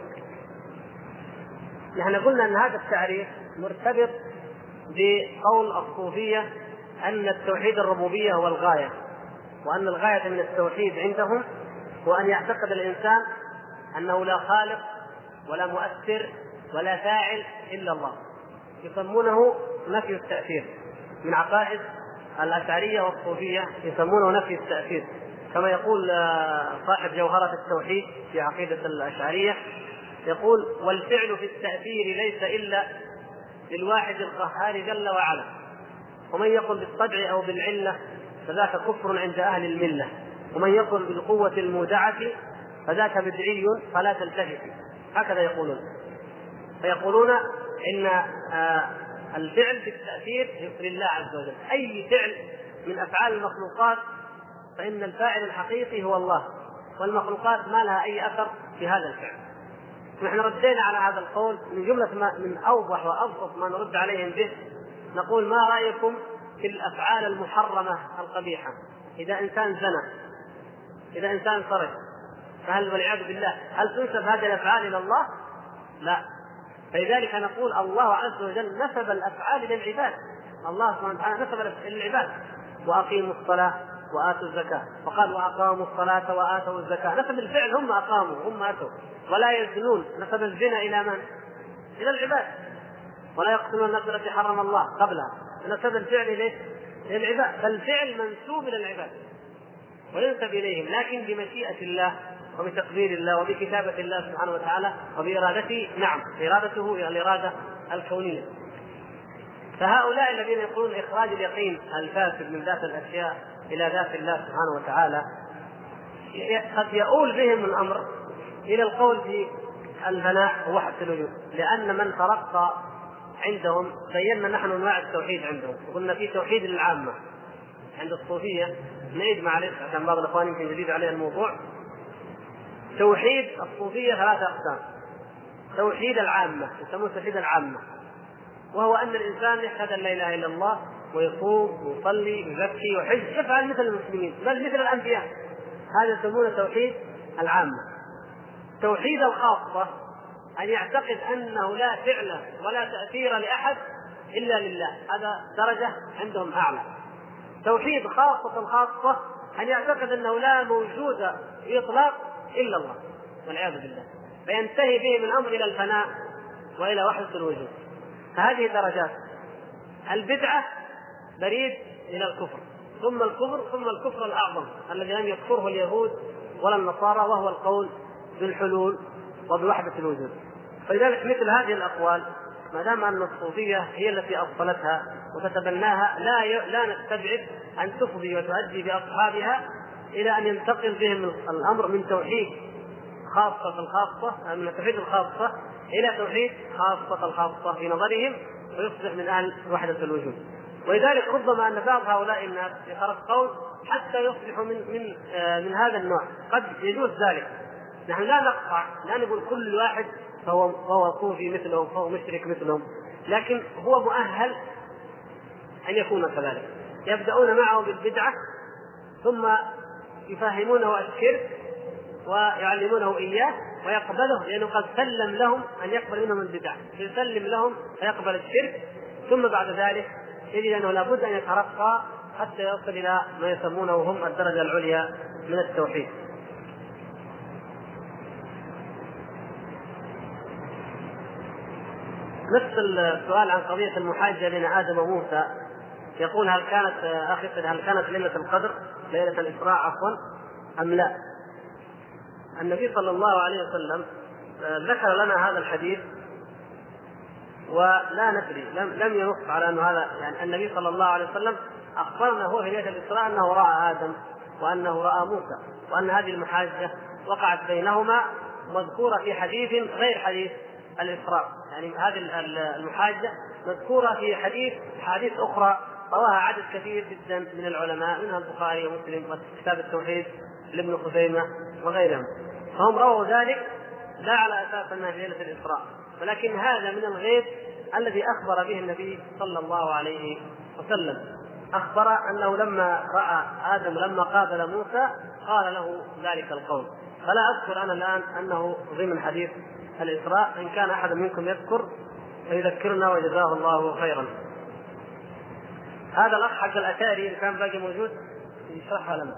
نحن قلنا أن هذا التعريف مرتبط بقول الصوفية أن التوحيد الربوبية هو الغاية، وأن الغاية من التوحيد عندهم هو أن يعتقد الإنسان أنه لا خالق ولا مؤثر ولا فاعل إلا الله، يسمونه نفي التأثير. من عقائد الأشعرية والصوفية يسمونه نفي التأثير، كما يقول صاحب جوهرة التوحيد في عقيدة الأشعرية يقول والفعل في التأثير ليس إلا للواحد القهار جل وعلا، ومن يقل بالطبع أو بالعلة فذاك كفر عند أهل الملة، ومن يقل بالقوة المودعة فذاك بدعي فلا تلتفت. هكذا يقولون، فيقولون إن الفعل في التأثير لله عز وجل، أي فعل من أفعال المخلوقات فإن الفاعل الحقيقي هو الله، والمخلوقات ما لها أي أثر في هذا الفعل. نحن ردينا على هذا القول من جملة من أوضح وأبسط ما نرد عليهم به، نقول ما رأيكم في الأفعال المحرمة القبيحة؟ إذا إنسان زنى، إذا إنسان سرق، فهل والعياذ بالله هل تنسب هذه الأفعال إلى الله؟ لا. فلذلك نقول الله عز وجل نسب الأفعال للعباد، الله سبحانه وتعالى نسب للعباد وأقيموا الصلاة وآتوا الزكاة، وقال وأقاموا الصلاة وآتوا الزكاة، نسب الفعل هم أقاموا هم آتوا. ولا يزنون نسب الزنا إلى من؟ إلى العباد. ولا يقتلون النفس التي حرم الله قبلها، نسب الفعل للعباد، فالفعل منسوب إلى العباد وينسب إليهم، لكن بمشيئة الله وبتقدير الله وبكتابة الله سبحانه وتعالى وبإرادته. نعم، إرادته هي الإرادة الكونية. فهؤلاء الذين يقولون إخراج اليقين الفاسد من ذات الأشياء إلى ذات الله سبحانه وتعالى قد يؤول بهم الأمر إلى القول في الفناء ووحدة الوجود، لأن من ترقى عندهم بينا نحن أنواع التوحيد عندهم، وقلنا في توحيد العامة عند الصوفية. نعيد معلش عشان بعض الأخوان يمكن جديد عليه الموضوع. توحيد الصوفية 3 أقسام. توحيد العامة يسمونه توحيد العامة، وهو أن الإنسان يشهد أن لا إله إلا الله ويصوم ويصلي ويزكي ويحج، يفعل مثل المسلمين بل مثل الأنبياء، هذا يسمونه توحيد العامة. توحيد الخاصة أن يعتقد أنه لا فعل ولا تأثير لأحد إلا لله، هذا درجة عندهم أعلى. توحيد خاصة الخاصة أن يعتقد أنه لا موجود إطلاق إلا الله والعياذ بالله، فينتهي بهم الأمر إلى الفناء وإلى وحدة الوجود. فهذه درجات. البدعة بريد إلى الكفر، ثم الكفر، ثم الكفر الأعظم الذي لم يكفره اليهود ولا النصارى، وهو القول بالحلول وبوحدة الوجود. فلذلك مثل هذه الأقوال ما دام أن الصوفية هي التي أصلتها وتتبناها لا نستبعد أن تفضي وتؤدي بأصحابها إلى أن ينتقل بهم الأمر من توحيد خاصة الخاصة، من توحيد الخاصة إلى توحيد خاصة الخاصة في نظرهم، ويصبح من أهل وحدة الوجود. ولذلك ربما أن بعض هؤلاء الناس يترقون حتى يصبحوا من هذا النوع، قد يجوز ذلك. نحن لا نقطع، لا نقول كل واحد فهو صوفي مثلهم، فهو مشرك مثلهم، لكن هو مؤهل أن يكون كذلك. يبدأون معه بالبدعة ثم يفهمونه الشرك ويعلمونه إياه ويقبله، لأنه قد سلم لهم أن يقبل منهم البدع، يسلم لهم فيقبل الشرك، ثم بعد ذلك يجد أنه لابد أن يترقى حتى يصل إلى ما يسمونه هم الدرجة العليا من التوحيد. نفس السؤال عن قضية المحاجة بين آدم وموسى، يقول هل كانت ليلة القدر ليلة الإسراء عفوا أم لا؟ النبي صلى الله عليه وسلم ذكر لنا هذا الحديث ولا ندري، لم ينص على أنه هذا، يعني النبي صلى الله عليه وسلم أخبرنا هو في ليلة الإسراء أنه رأى آدم وأنه رأى موسى، وأن هذه المحاجة وقعت بينهما مذكورة في حديث غير حديث الإسراء. يعني هذه المحاجة مذكورة في حديث أخرى رواها عدد كثير جدا من العلماء، منها البخاري ومسلم وكتاب التوحيد لابن خزيمة وغيرهم، فهم رووا ذلك لا على أساس أنها ليلة الإسراء، ولكن هذا من الغيب الذي أخبر به النبي صلى الله عليه وسلم. أخبر أنه لما رأى آدم لما قابل موسى قال له ذلك القول، فلا أذكر أنا الآن أنه ضمن حديث الإسراء، إن كان أحد منكم يذكر فيذكرنا وجزاه الله خيرا. هذا الأخ حق الأثاري إذا كان باقي موجود يشرحها لنا.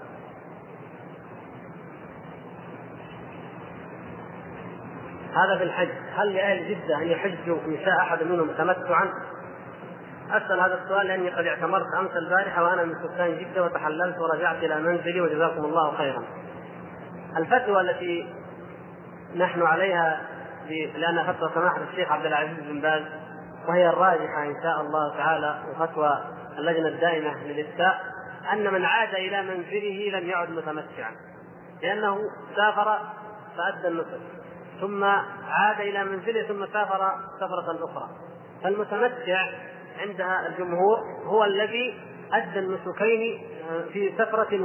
هذا في الحج، هل لأهل جدة أن يحجوا إن شاء أحد منهم تمتعا؟ أسأل هذا السؤال لأني قد اعتمرت أمس البارحة وأنا من سكان جدة وتحللت ورجعت إلى منزلي وجزاكم الله خيرا. الفتوى التي نحن عليها لأن فتوى سماحة الشيخ عبد العزيز بن باز، وهي الراجحة إن شاء الله تعالى، وفتوى اللجنة الدائمة للإفتاء، أن من عاد إلى منزله لم يعد متمتعا، لأنه سافر فأدى النسك ثم عاد إلى منزله ثم سافر سفرة أخرى. فالمتمتع عندها الجمهور هو الذي أدى النسكين في سفرة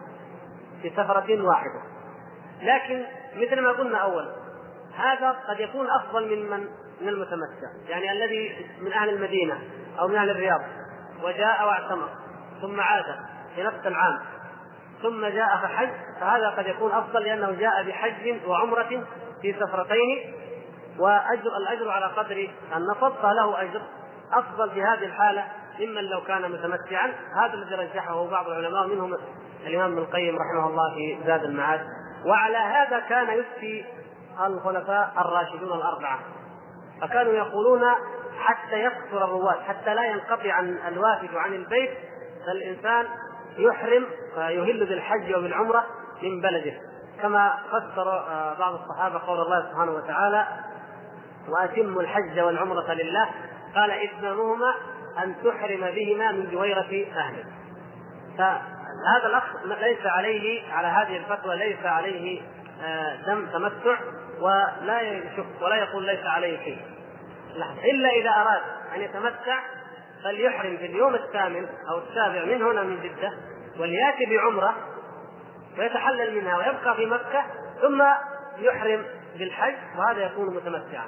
واحدة. لكن مثل ما قلنا أولا، هذا قد يكون أفضل من المتمتع، يعني الذي من أهل المدينة أو من أهل الرياض وجاء واعتمر ثم عاد في نفس العام ثم جاء فحج، فهذا قد يكون أفضل لأنه جاء بحج وعمرة في سفرتين، والأجر على قدر النصب، فله أجر أفضل في هذه الحالة ممن لو كان متمتعا. هذا الذي رجحه بعض العلماء منهم الإمام ابن القيم رحمه الله في زاد المعاد. وعلى هذا كان يفتي الخلفاء الراشدون الأربعة، فكانوا يقولون حتى يكثر الرواة، حتى لا ينقطع عن الوافد عن البيت، فالإنسان يحرم فيهل بالحج وبالعمرة من بلده، كما فسر بعض الصحابة قول الله سبحانه وتعالى: وأتموا الحج والعمرة لله، قال إتمامهما أن تحرم بهما من جويرة أهله. فهذا الأخ ليس عليه على هذه الفتوى ليس عليه دم تمتع، ولا يشك ولا يقول ليس عليه شيء، إلا إذا أراد أن يتمتع فليحرم في اليوم الثامن أو السابع من هنا من جدة، وليأتي بعمرة ويتحلل منها ويبقى في مكة، ثم يحرم بالحج وهذا يكون متمتعا.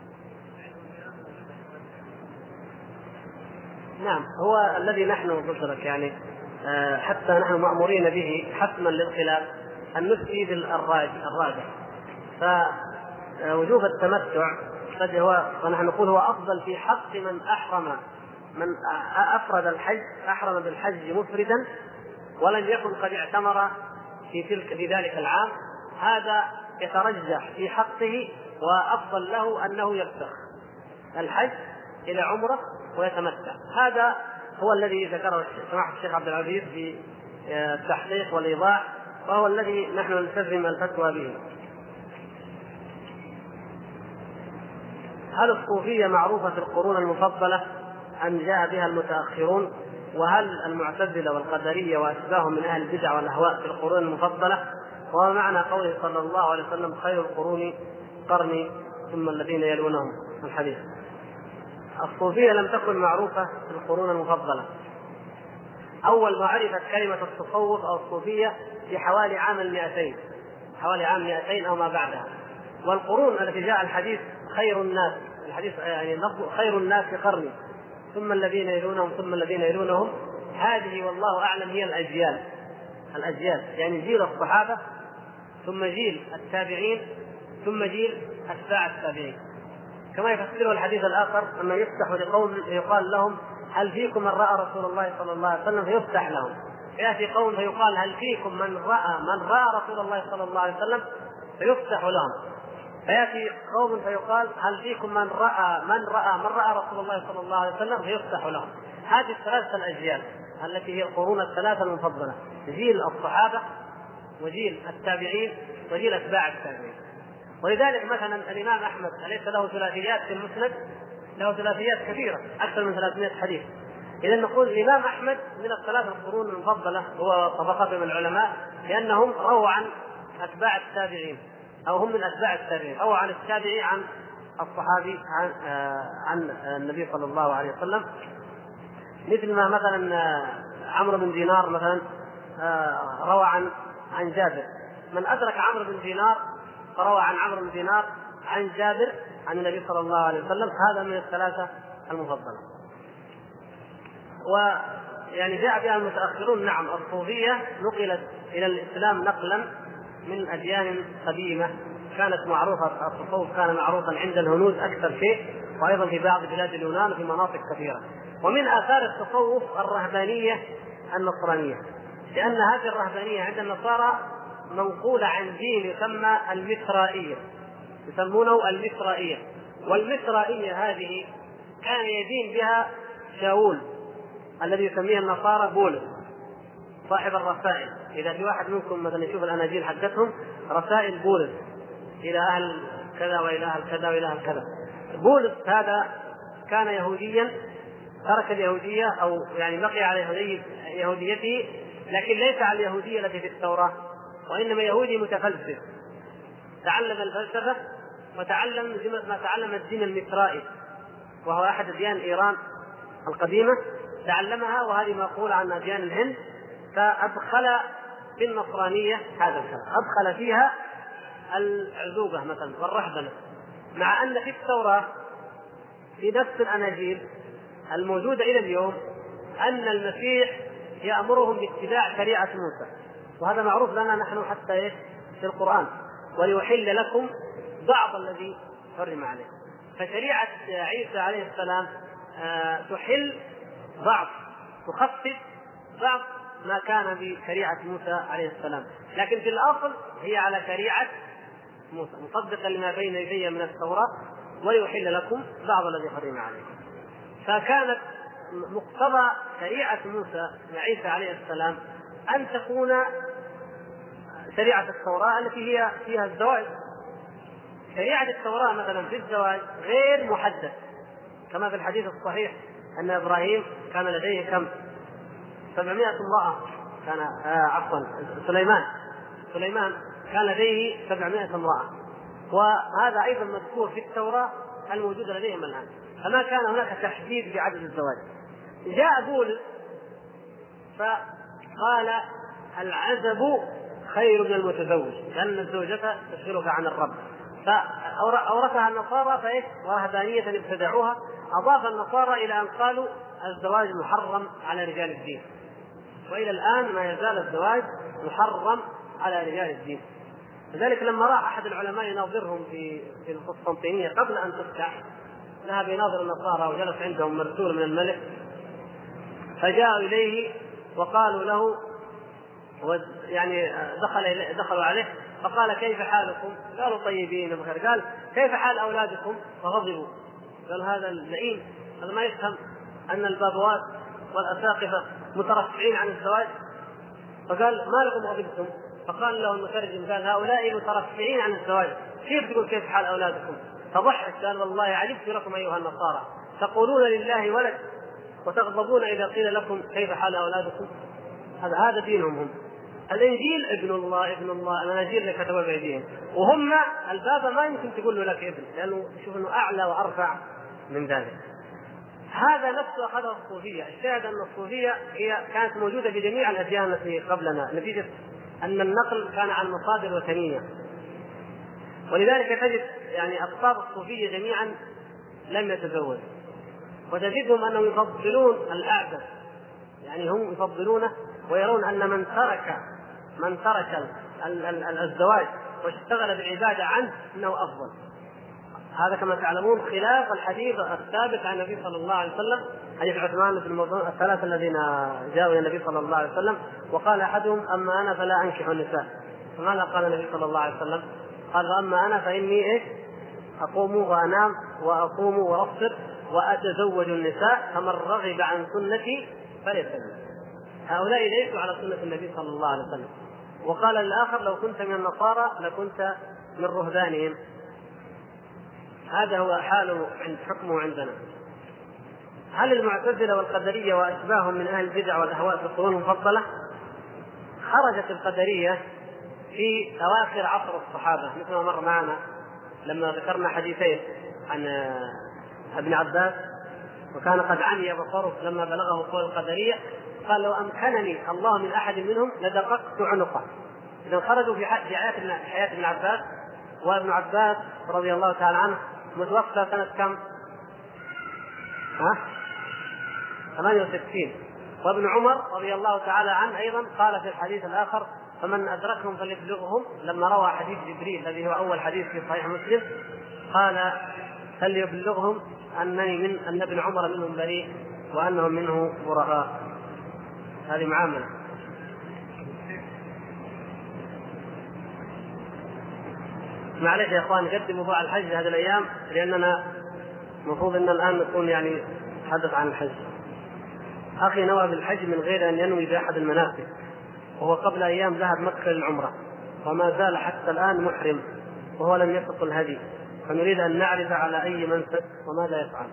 نعم، هو الذي نحن قلت يعني حتى نحن مأمورين به حتما للخلاف أن نفتي بالراجح. فوجوب التمتع قد هو ونحن نقول هو أفضل في حق من أفرد الحج، أحرم بالحج مفردا ولم يكن قد اعتمر في ذلك العام، هذا يترجح في حقه وأفضل له أنه يفسخ الحج إلى عمره ويتمتع. هذا هو الذي ذكره سماحة الشيخ عبد العزيز في التحقيق والإيضاح، وهو الذي نحن نلتزم الفتوى به. هل الصوفية معروفة في القرون المفضلة أم جاء بها المتأخرون؟ وهل المعتزلة والقدرية وأشباههم من أهل البدع والأهواء في القرون المفضلة؟ وما معنى قوله صلى الله عليه وسلم خير القرون قرني ثم الذين يلونهم الحديث؟ الصوفية لم تكن معروفة في القرون المفضلة. أول ما عرفت كلمة التصوف أو الصوفية في حوالي عام 200 أو ما بعدها. والقرون التي جاء الحديث خير الناس، الحديث يعني خير الناس قرني ثم الذين يلونهم ثم الذين يلونهم، هذه والله أعلم هي الأجيال، يعني جيل الصحابة ثم جيل التابعين ثم جيل أتباع التابعين. كما يفسره الحديث الآخر أنه يفتح لقوم يقال لهم هل فيكم من رأى رسول الله صلى الله عليه وسلم فيفتح لهم، يأتي قوم فيقال هل فيكم من رأى رسول الله صلى الله عليه وسلم فيفتح لهم، فيأتي قوم فيقال هل فيكم من رأى رسول الله صلى الله عليه وسلم فيفتح لهم. هذه الثلاثة الأجيال التي هي القرون الثلاثة المفضلة، جيل الصحابة وجيل التابعين وجيل أتباع التابعين. ولذلك مثلا الإمام أحمد أليس له ثلاثيات في المسند؟ له ثلاثيات كثيرة أكثر من 300 حديث. إذا نقول الإمام أحمد من الثلاث القرون المفضلة، هو طبقات من العلماء لأنهم رووا عن أتباع التابعين أو هم من أتباع التابعين، رووا عن التابعي عن الصحابي عن النبي صلى الله عليه وسلم. مثل ما مثلا عمرو بن دينار مثلا روى عن جابر، من أدرك عمرو بن دينار فروى عن عمرو بن دينار عن جابر عن النبي صلى الله عليه وسلم، هذا من الثلاثة المفضلة. ويعني جاء بها المتأخرون. نعم، الصوفية نقلت إلى الإسلام نقلا من أديان قديمة كانت معروفة، التصوف كان معروفا عند الهنود أكثر شيء، وأيضا في بعض بلاد اليونان وفي مناطق كثيرة. ومن آثار التصوف الرهبانية النصرانية، لأن هذه الرهبانية عند النصارى منقولة عن دين يسمى المسرائية، يسمونه المسرائية. والمسرائية هذه كان يدين بها شاول الذي يسميه النصارى بولس صاحب الرسائل. إذا في واحد منكم مثلا يشوف الأناجيل حقتهم رسائل بولس إلى أهل كذا وإلى أهل كذا وإلى أهل كذا. بولس هذا كان يهوديا، ترك اليهودية أو يعني بقي على يهوديته، لكن ليس على اليهودية التي في التوراة، وإنما يهودي متفلسف، تعلم الفلسفة وتعلم ما تعلم الدين المسرائي، وهو أحد أديان إيران القديمة، تعلمها، وهذه مقولة عن أديان الهند. فأدخل في النصرانية هذا الكلام، أدخل فيها العزوبة مثلا والرهبنة، مع أن في التوراة في نفس الأناجيل الموجودة إلى اليوم أن المسيح يأمرهم باتباع شريعة موسى، وهذا معروف لنا نحن حتى في القرآن، وليحل لكم بعض الذي حرم عليه. فشريعة عيسى عليه السلام تحل بعض، تخفف بعض ما كان بشريعة موسى عليه السلام، لكن في الأصل هي على شريعة موسى مصدقا لما بين يديه من التوراة، ويحل لكم بعض الذي حرم عليكم. فكانت مقتضى شريعة موسى وعيسى عليه السلام أن تكون شريعة التوراة التي هي فيها الزواج. شريعة التوراة مثلا في الزواج غير محدد، كما في الحديث الصحيح أن إبراهيم كان لديه كم 700 امرأة، كان سليمان كان لديه 700 امرأة، وهذا أيضا مذكور في التوراة الموجودة لديهم الآن، فما كان هناك تحديد بعدد الزواج. جاء بولس فقال العزب خير من المتزوج، لأن الزوجة تشغلك عن الرب. فأورثها النصارى فإيش؟ ورهبانية ابتدعوها. أضاف النصارى إلى أن قالوا الزواج محرم على رجال الدين، وإلى الآن ما يزال الزواج محرم على رجال الدين. لذلك لما راح أحد العلماء يناظرهم في القسطنطينية قبل أن تفتح، ذهب يناظر النصارى وجلس عندهم مرسول من الملك، فجاءوا إليه وقالوا له، يعني دخلوا عليه فقال كيف حالكم؟ قالوا طيبين بخير. قال كيف حال أولادكم؟ فغضبوا، قال هذا اللئيم هذا ما يفهم أن البابوات والأساقفة مترفعين عن الزواج. فقال ما لكم غضبتم؟ فقال له المترجم قال هؤلاء مترفعين عن الزواج، كيف تقول كيف حال أولادكم؟ فضحك قال والله علمت لكم أيها النصارى تقولون لله ولد وتغضبون إذا قيل لكم كيف حال أولادكم. هذا دينهم هم. الإنجيل ابن الله ابن الله، الأناجيل اللي كتبوا بأيديهم، وهم البابا ما يمكن تقول له لك ابن، لأنه شوف أنه أعلى وأرفع من ذلك. هذا نفسه أخذه الصوفية. الشاهد أن الصوفية هي كانت موجودة في جميع الأديان التي قبلنا، نتيجة أن النقل كان عن مصادر وثنية. ولذلك تجد يعني أقطاب الصوفية جميعا لم يتزوجوا، وتجدهم أنهم يفضلون الأعدد، يعني هم يفضلونه ويرون أن من ترك الزواج واشتغل بالعبادة عنه أنه أفضل. هذا كما تعلمون خلاف الحديث الثابت عن النبي صلى الله عليه وسلم، حديث عثمان بن مظعون الثلاثة الذين جاءوا إلى النبي صلى الله عليه وسلم وقال أحدهم أما أنا فلا أنكح النساء. فماذا قال النبي صلى الله عليه وسلم؟ قال أما أنا فإني أقوم وأنام وأقوم وأفطر وأتزوج النساء، فمن رغب عن سنتي فليس مني. هؤلاء ليسوا على سنة النبي صلى الله عليه وسلم. وقال الآخر لو كنت من النصارى لكنت من رهبانهم. هذا هو حاله حكمه عندنا. هل المعتزلة والقدرية وأشباههم من أهل البدع والأهواء في القرون المفضلة؟ خرجت القدرية في أواخر عصر الصحابة، مثل ما مر معنا لما ذكرنا حديثين عن ابن عباس وكان قد عمي بصره لما بلغه قول القدرية، قال لو أمكنني الله من أحد منهم لدققت عنقه. إذا خرجوا في حياة ابن عباس، وابن عباس رضي الله تعالى عنه متوفى سنة كم؟ 68. وابن عمر رضي الله تعالى عنه أيضا قال في الحديث الآخر فمن أدركهم فليبلغهم، لما روى حديث جبريل الذي هو أول حديث في صحيح مسلم قال فليبلغهم أن ابن عمر منهم بريء وأنهم منه براء. هذه معاملة. معلش يا اخوان نقدم موضوع الحج هذه الايام لاننا المفروض ان الان نكون يعني نتحدث عن الحج. اخي نوى بالحج من غير ان ينوي باحد المناسك، وهو قبل ايام ذهب مكه للعمره وما زال حتى الان محرم وهو لم يسق الهدي، فنريد ان نعرف على اي منسك وماذا يفعل.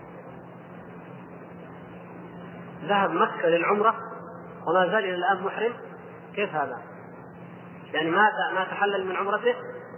ذهب مكه للعمره وما زال الى الان محرم، كيف هذا؟ يعني ما تحلل من عمرته؟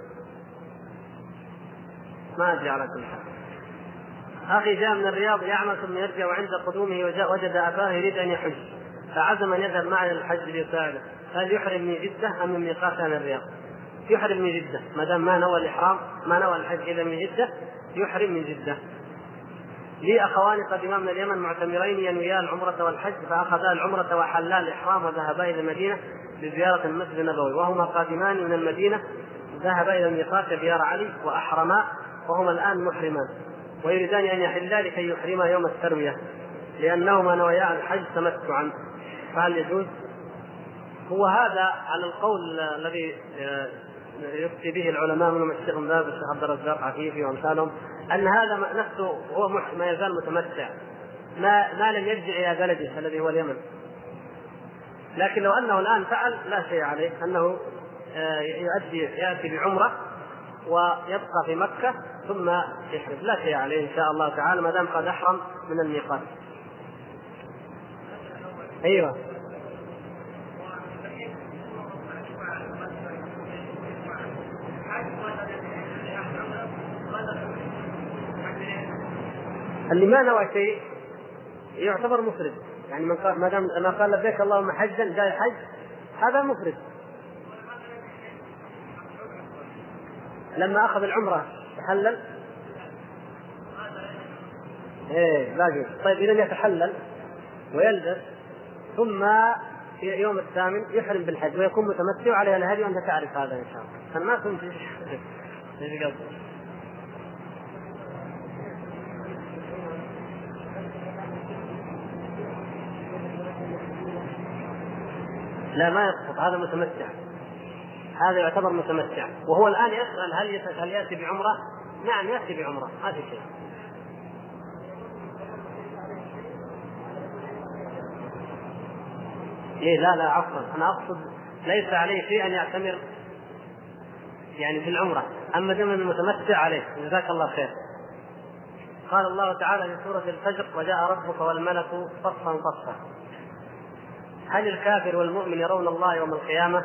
ما أدري. على كل حال أخي جاء من الرياض يعمل ثم يرجع، وعند قدومه وجد أباه يريد أن يحج فعزم أن يذهب معه الحج ليساعده. هل يحرم من جدة أم من ميقات من الرياض؟ يحرم من جدة ما دام ما نوى الإحرام، ما نوى الحج إلا من جدة يحرم من جدة. لي أخوان قدما من اليمن معتمرين ينويا العمرة والحج، فأخذا العمرة وحلا الإحرام وذهبا إلى المدينة لزيارة المسجد النبوي، وهما قادمان من المدينة ذهبا إلى الميقات ديار علي وأحرما وهما الآن محرمان، ويريدان أن يحلا لكي يحرما يوم التروية لأنهما نويا الحج تمتعا، فهل يجوز؟ هو هذا على القول الذي يفتي به العلماء منهم الشيخ بن باز والشيخ عبد الرزاق عفيفي وامثالهم، أن هذا نفسه هو ما يزال متمتع ما لم يرجع إلى بلده الذي هو اليمن. لكن لو أنه الآن فعل لا شيء عليه، أنه يأتي بعمرة ويبقى في مكة ثم يحرم، لا شيء عليه إن شاء الله تعالى ما دام قد أحرم من الميقات. أيوة اللي ما نوى شيء يعتبر مفرد، يعني ما دام ما قال لبيك اللهم حجا جاء الحج هذا مفرد. لما أخذ العمرة تحلل؟ إيه باقي. طيب إذا يتحلل ويلبس ثم في يوم الثامن يحرم بالحج ويكون متمتع عليه الهدي، وأنت تعرف هذا إن شاء الله. فما كنت ايش قصدك؟ لا ما يسقط، هذا متمتع، هذا يعتبر متمتع. وهو الآن يسأل هل يأتي بعمرة؟ نعم يأتي بعمرة، ما في شيء. إيه لا عفوا، أنا أقصد ليس عليه شيء أن يعتمر يعني في العمرة، أما دم المتمتع عليه. جزاك الله خير. قال الله تعالى في سورة الفجر: وجاء ربك والملك صفا صفا. هل الكافر والمؤمن يرون الله يوم القيامة؟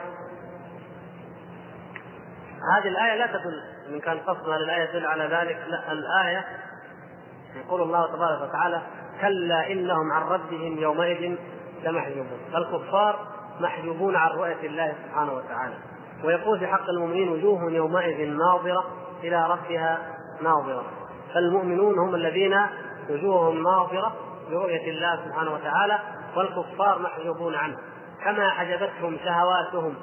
هذه الآية لا تدل، إن كان قصدها للآية تدل على ذلك، لا، الآية يقول الله تبارك وتعالى: كلا إنهم عن ربهم يومئذ لمحجوبون. فالكفار محجوبون عن رؤية الله سبحانه وتعالى. ويقول في حق المؤمنين: وجوه يومئذ ناظرة إلى ربها ناظرة. فالمؤمنون هم الذين وجوههم ناظرة برؤية الله سبحانه وتعالى، والكفار محجوبون عنه، كما حجبتهم شهواتهم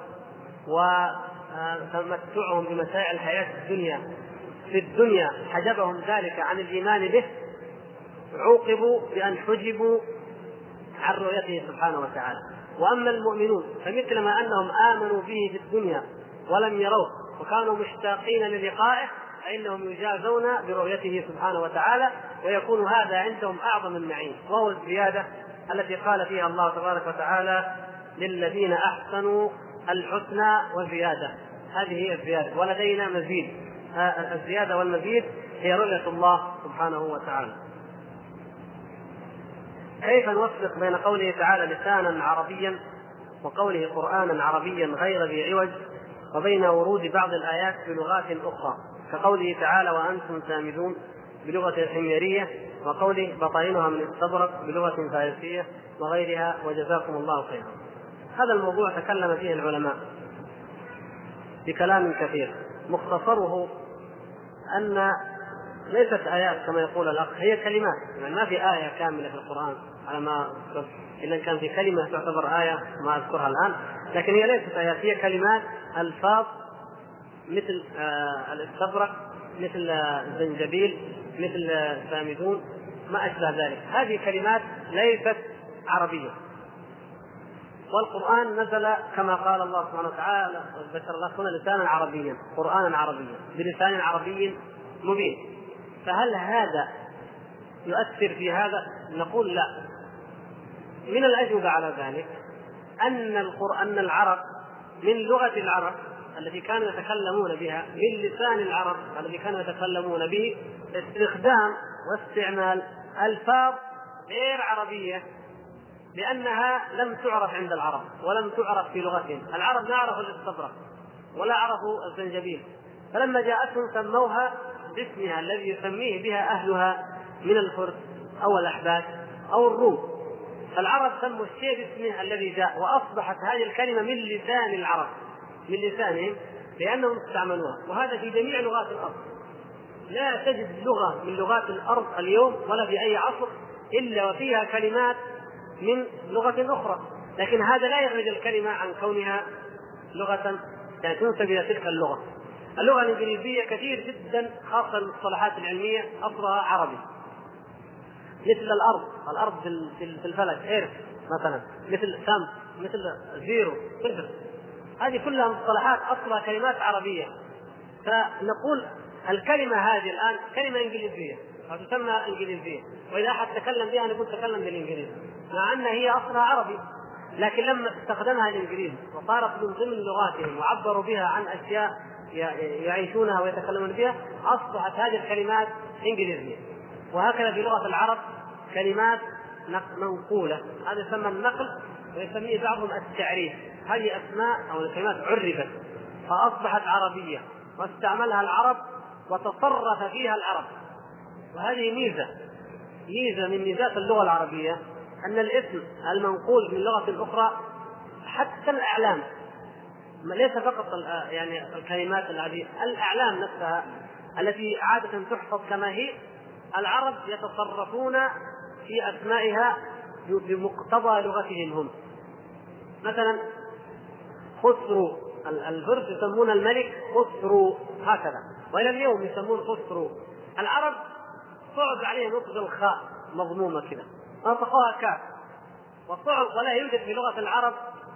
وتمتعهم بمتاع الحياة الدنيا في الدنيا حجبهم ذلك عن الإيمان به، عوقبوا بأن حجبوا عن رؤيته سبحانه وتعالى. وأما المؤمنون فمثلما أنهم آمنوا به في الدنيا ولم يروه وكانوا مشتاقين للقائه، فإنهم يجازون برؤيته سبحانه وتعالى، ويكون هذا عندهم أعظم النعيم، وهو الزيادة التي قال فيها الله تبارك وتعالى: للذين أحسنوا الحسنى وزيادة. هذه هي الزيادة، ولدينا مزيد. الزيادة والمزيد هي رؤية الله سبحانه وتعالى. كيف نوفق بين قوله تعالى لسانا عربيا وقوله قرآنا عربيا غير ذي عوج، وبين ورود بعض الآيات بلغات أخرى كقوله تعالى: وأنتم سامدون بلغة الحميرية، وقوله: بطائنها من استبرق بلغة فارسية، وغيرها، وجزاكم الله خيرا. هذا الموضوع تكلم فيه العلماء بكلام كثير، مختصره أن ليست آيات كما يقول الأخ، هي كلمات، يعني ما في آية كاملة في القرآن على ما أذكر، إلا كان في كلمة تعتبر آية ما أذكرها الآن، لكن هي ليست آيات، هي كلمات، ألفاظ، مثل الاستبرق، مثل الزنجبيل، مثل سامدون، ما أشبه ذلك. هذه كلمات ليست عربية، والقرآن نزل كما قال الله سبحانه وتعالى: ذكر الله هنا لسانا عربيا، قرآنا عربيا بلسان عربي مبين. فهل هذا يؤثر في هذا؟ نقول لا. من الأجوبة على ذلك أن العرب من لغة العرب التي كانوا يتكلمون بها، من لسان العرب الذي كانوا يتكلمون به، استخدام واستعمال ألفاظ غير عربية، لأنها لم تعرف عند العرب ولم تعرف في لغتهم. العرب لا عرفوا الاستبرق ولا عرفوا الزنجبيل، فلما جاءتهم سموها باسمها الذي يسميه بها أهلها من الفرس أو الأحباش أو الروم. فالعرب سموا الشيء باسمه الذي جاء، وأصبحت هذه الكلمة من لسان العرب، من لسانهم، لأنهم استعملوها. وهذا في جميع لغات الأرض، لا تجد لغة من لغات الأرض اليوم ولا في أي عصر إلا وفيها كلمات من لغة أخرى، لكن هذا لا يخرج الكلمة عن كونها لغة يعني تنسب إلى تلك اللغة. اللغة الإنجليزية كثير جدا، خاصة المصطلحات العلمية أصلها عربي، مثل الأرض في الفلك، إيرث مثلا، مثل سام، مثل زيرو، صفر، هذه كلها مصطلحات أصلها كلمات عربية. فنقول الكلمة هذه الآن كلمة إنجليزية أو تسمى إنجليزية، وإذا أحد تكلم بها نقول تكلم بالإنجليزي، مع أن هي أصلها عربي، لكن لما استخدمها الإنجليز وصارت من ضمن لغاتهم وعبروا بها عن أشياء يعيشونها ويتكلمون بها، أصبحت هذه الكلمات إنجليزية. وهكذا في لغة العرب كلمات منقولة، هذا يسمى النقل، ويسميه بعضهم التعريف. هذه أسماء أو الكلمات عربت فأصبحت عربية، واستعملها العرب وتصرف فيها العرب. وهذه ميزة من ميزات اللغة العربية، أن الاسم المنقول من لغة أخرى، حتى الأعلام ليس فقط يعني الكلمات العادية، الأعلام نفسها التي عادة تحفظ كما هي، العرب يتصرفون في أسمائها بمقتضى لغتهم هم. مثلا خسرو، الفرس يسمون الملك خسرو هكذا، وإلى اليوم يسمون خسرو. العرب صعب عليهم نطق الخاء مضمومة كذا، نطقوها كاف، والصعب ولا يوجد في لغة العرب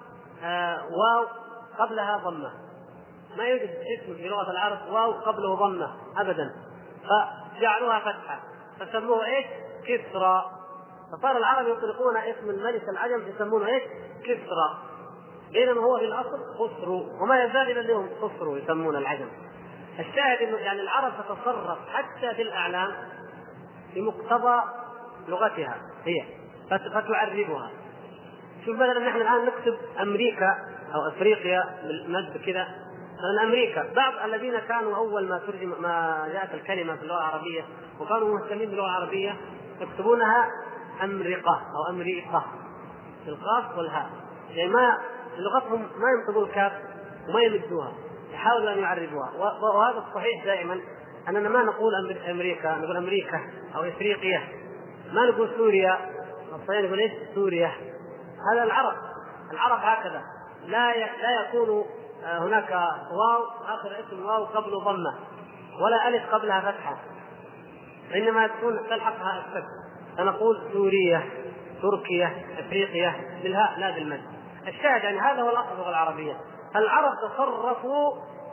واو قبلها ضمة، ما يوجد اسم في لغة العرب واو قبله ضمة أبدا، فجعلوها فتحة فسموه إيش؟ كسرى. فصار العرب يطلقون اسم الملك العجم يسمونه إيش؟ كسرى، بينما هو في الأصل خسرو، وما يزال إلى اليوم خسرو يسمون العجم. الشاهد إنه يعني العرب تتصرف حتى في الأعلام بمقتضى لغتها هي فتعربها. شوف مثلا نحن الآن نكتب أمريكا أو أفريقيا بالمد كذا، مثلا أمريكا، بعض الذين كانوا أول ما ترجم ما جاءت الكلمة في اللغة العربية وكانوا مهتمين باللغة العربية يكتبونها أمريقة أو أمريقة بالقاف والهاء، يعني ما لغتهم ما ينطقوا الكاف وما يمدوها، يحاولوا أن يعربوها. وهذا الصحيح دائما أننا ما نقول أمريكا، نقول أمريكا أو إفريقيا، ما نقول سوريا، الصحيح نقول إيش؟ سوريا. هذا العرب هكذا، لا يكون هناك واو آخر اسم واو قبل ضمة ولا ألف قبلها فتحة، إنما تكون تلحقها الفتح، فنقول سوريا، تركيا، أفريقيا بالهاء لا بالمد. الشاهد يعني هذا هو الأصل اللغة العربية. العرب تصرفوا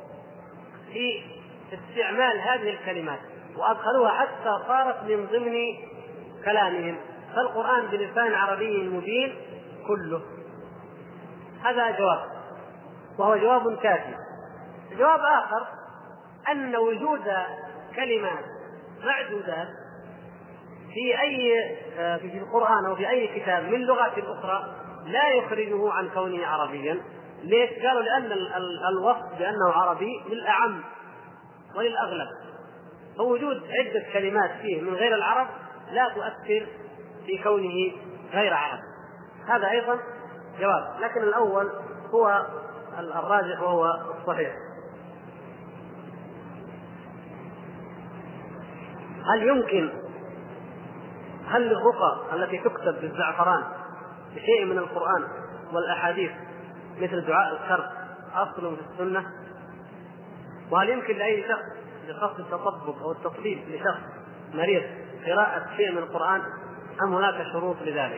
في استعمال هذه الكلمات وأدخلوها حتى صارت من ضمن كلامهم، فالقرآن بلسان عربي مبين كله. هذا جواب، وهو جواب كافي. جواب آخر أن وجود كلمات معدودات في القرآن أو في أي كتاب من لغات أخرى لا يخرجه عن كونه عربيا. ليش؟ قالوا لأن الوصف بأنه عربي للأعم وللأغلب، فوجود عدة كلمات فيه من غير العرب لا تؤثر في كونه غير عرب. هذا أيضا جواب، لكن الأول هو الراجح وهو الصحيح. هل الرقى التي تكتب بالزعفران بشيء من القرآن والأحاديث مثل دعاء الكرب أصل في السنة؟ وهل يمكن لأي شخص بقصد التطبب أو التطبيب لشخص مريض قراءة شيء من القرآن أم هناك شروط لذلك؟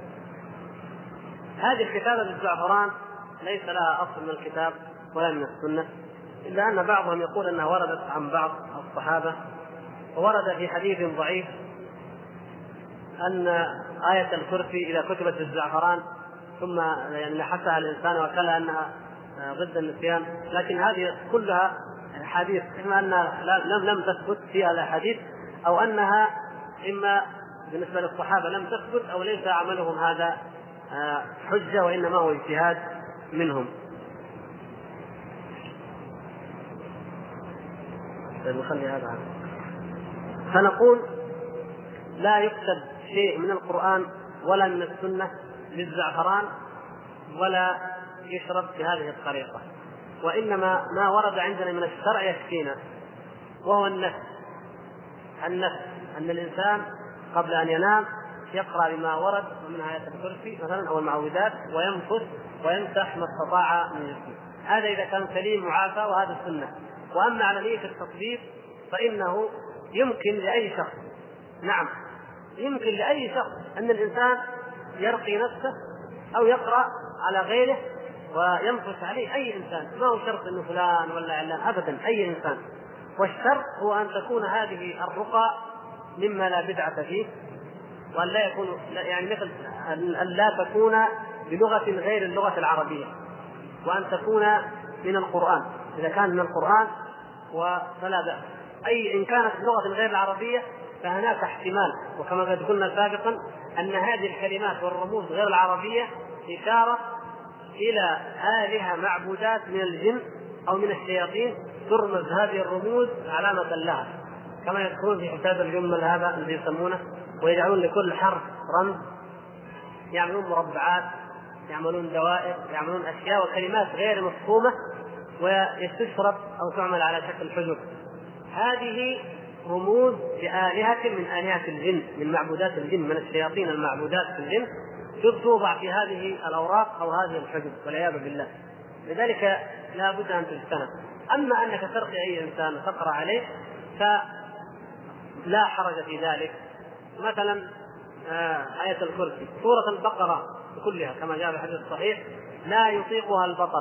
هذه الكتابة بالزعفران ليس لها أصل من الكتاب ولا من السنة، إلا أن بعضهم يقول أنها وردت عن بعض الصحابة، وورد في حديث ضعيف أن آية الكرسي إذا كتبت بالزعفران ثم يعني لحسها الإنسان وكلا أنها ضد النسيان، لكن هذه كلها حديث إما أنها لم تثبت فيها الأحاديث، أو أنها إما بالنسبة للصحابة لم تثبت، أو ليس عملهم هذا حجة وإنما هو اجتهاد منهم. نخلي هذا. فنقول لا يكتب شيء من القرآن ولا من السنة بالزعفران ولا يشرب بهذه الطريقة، وإنما ما ورد عندنا من الشرع يكفينا، وهو النفس أن الإنسان قبل أن ينام يقرأ بما ورد ومن آية الكرسي مثلا أو المعوذات وينفث ويمسح ما استطاع من جسمه، هذا إذا كان سليم معافى، وهذا السنة. وأما عملية التطبيب فإنه يمكن لأي شخص، نعم يمكن لأي شخص أن الإنسان يرقي نفسه أو يقرأ على غيره وينفث عليه، أي إنسان، ما هو شرط أنه فلان ولا علان، أبدا أي إنسان. والشرط هو أن تكون هذه الرقى مما لا بدعة فيه، وأن لا يكون يعني مثل أن لا تكون بلغة غير اللغة العربية، وأن تكون من القرآن. إذا كان من القرآن فلا بأس. إن كانت بلغة غير العربية فهناك احتمال، وكما قد قلنا سابقا أن هذه الكلمات والرموز غير العربية إشارة إلى آلهة معبودات من الجن أو من الشياطين، ترمز هذه الرموز علامة لها، كما يذكرون في حساب الجمل هذا الذي يسمونه، ويجعلون لكل حرف رمز، يعملون مربعات يعملون دوائر، يعملون أشياء وكلمات غير مفهومة ويستشرب أو تعمل على شكل حجب. هذه رموز لآلهة من آلهة الجن، من معبودات الجن، من الشياطين المعبودات في الجن، توضع في هذه الأوراق أو هذه الحجب والعياذ بالله. لذلك لا بد أن تجتنب. أما أنك ترقي أي إنسان وتقرأ عليه فلا حرج في ذلك. مثلا آية الكرسي، سورة البقرة كلها كما جاء في الحديث الصحيح لا يطيقها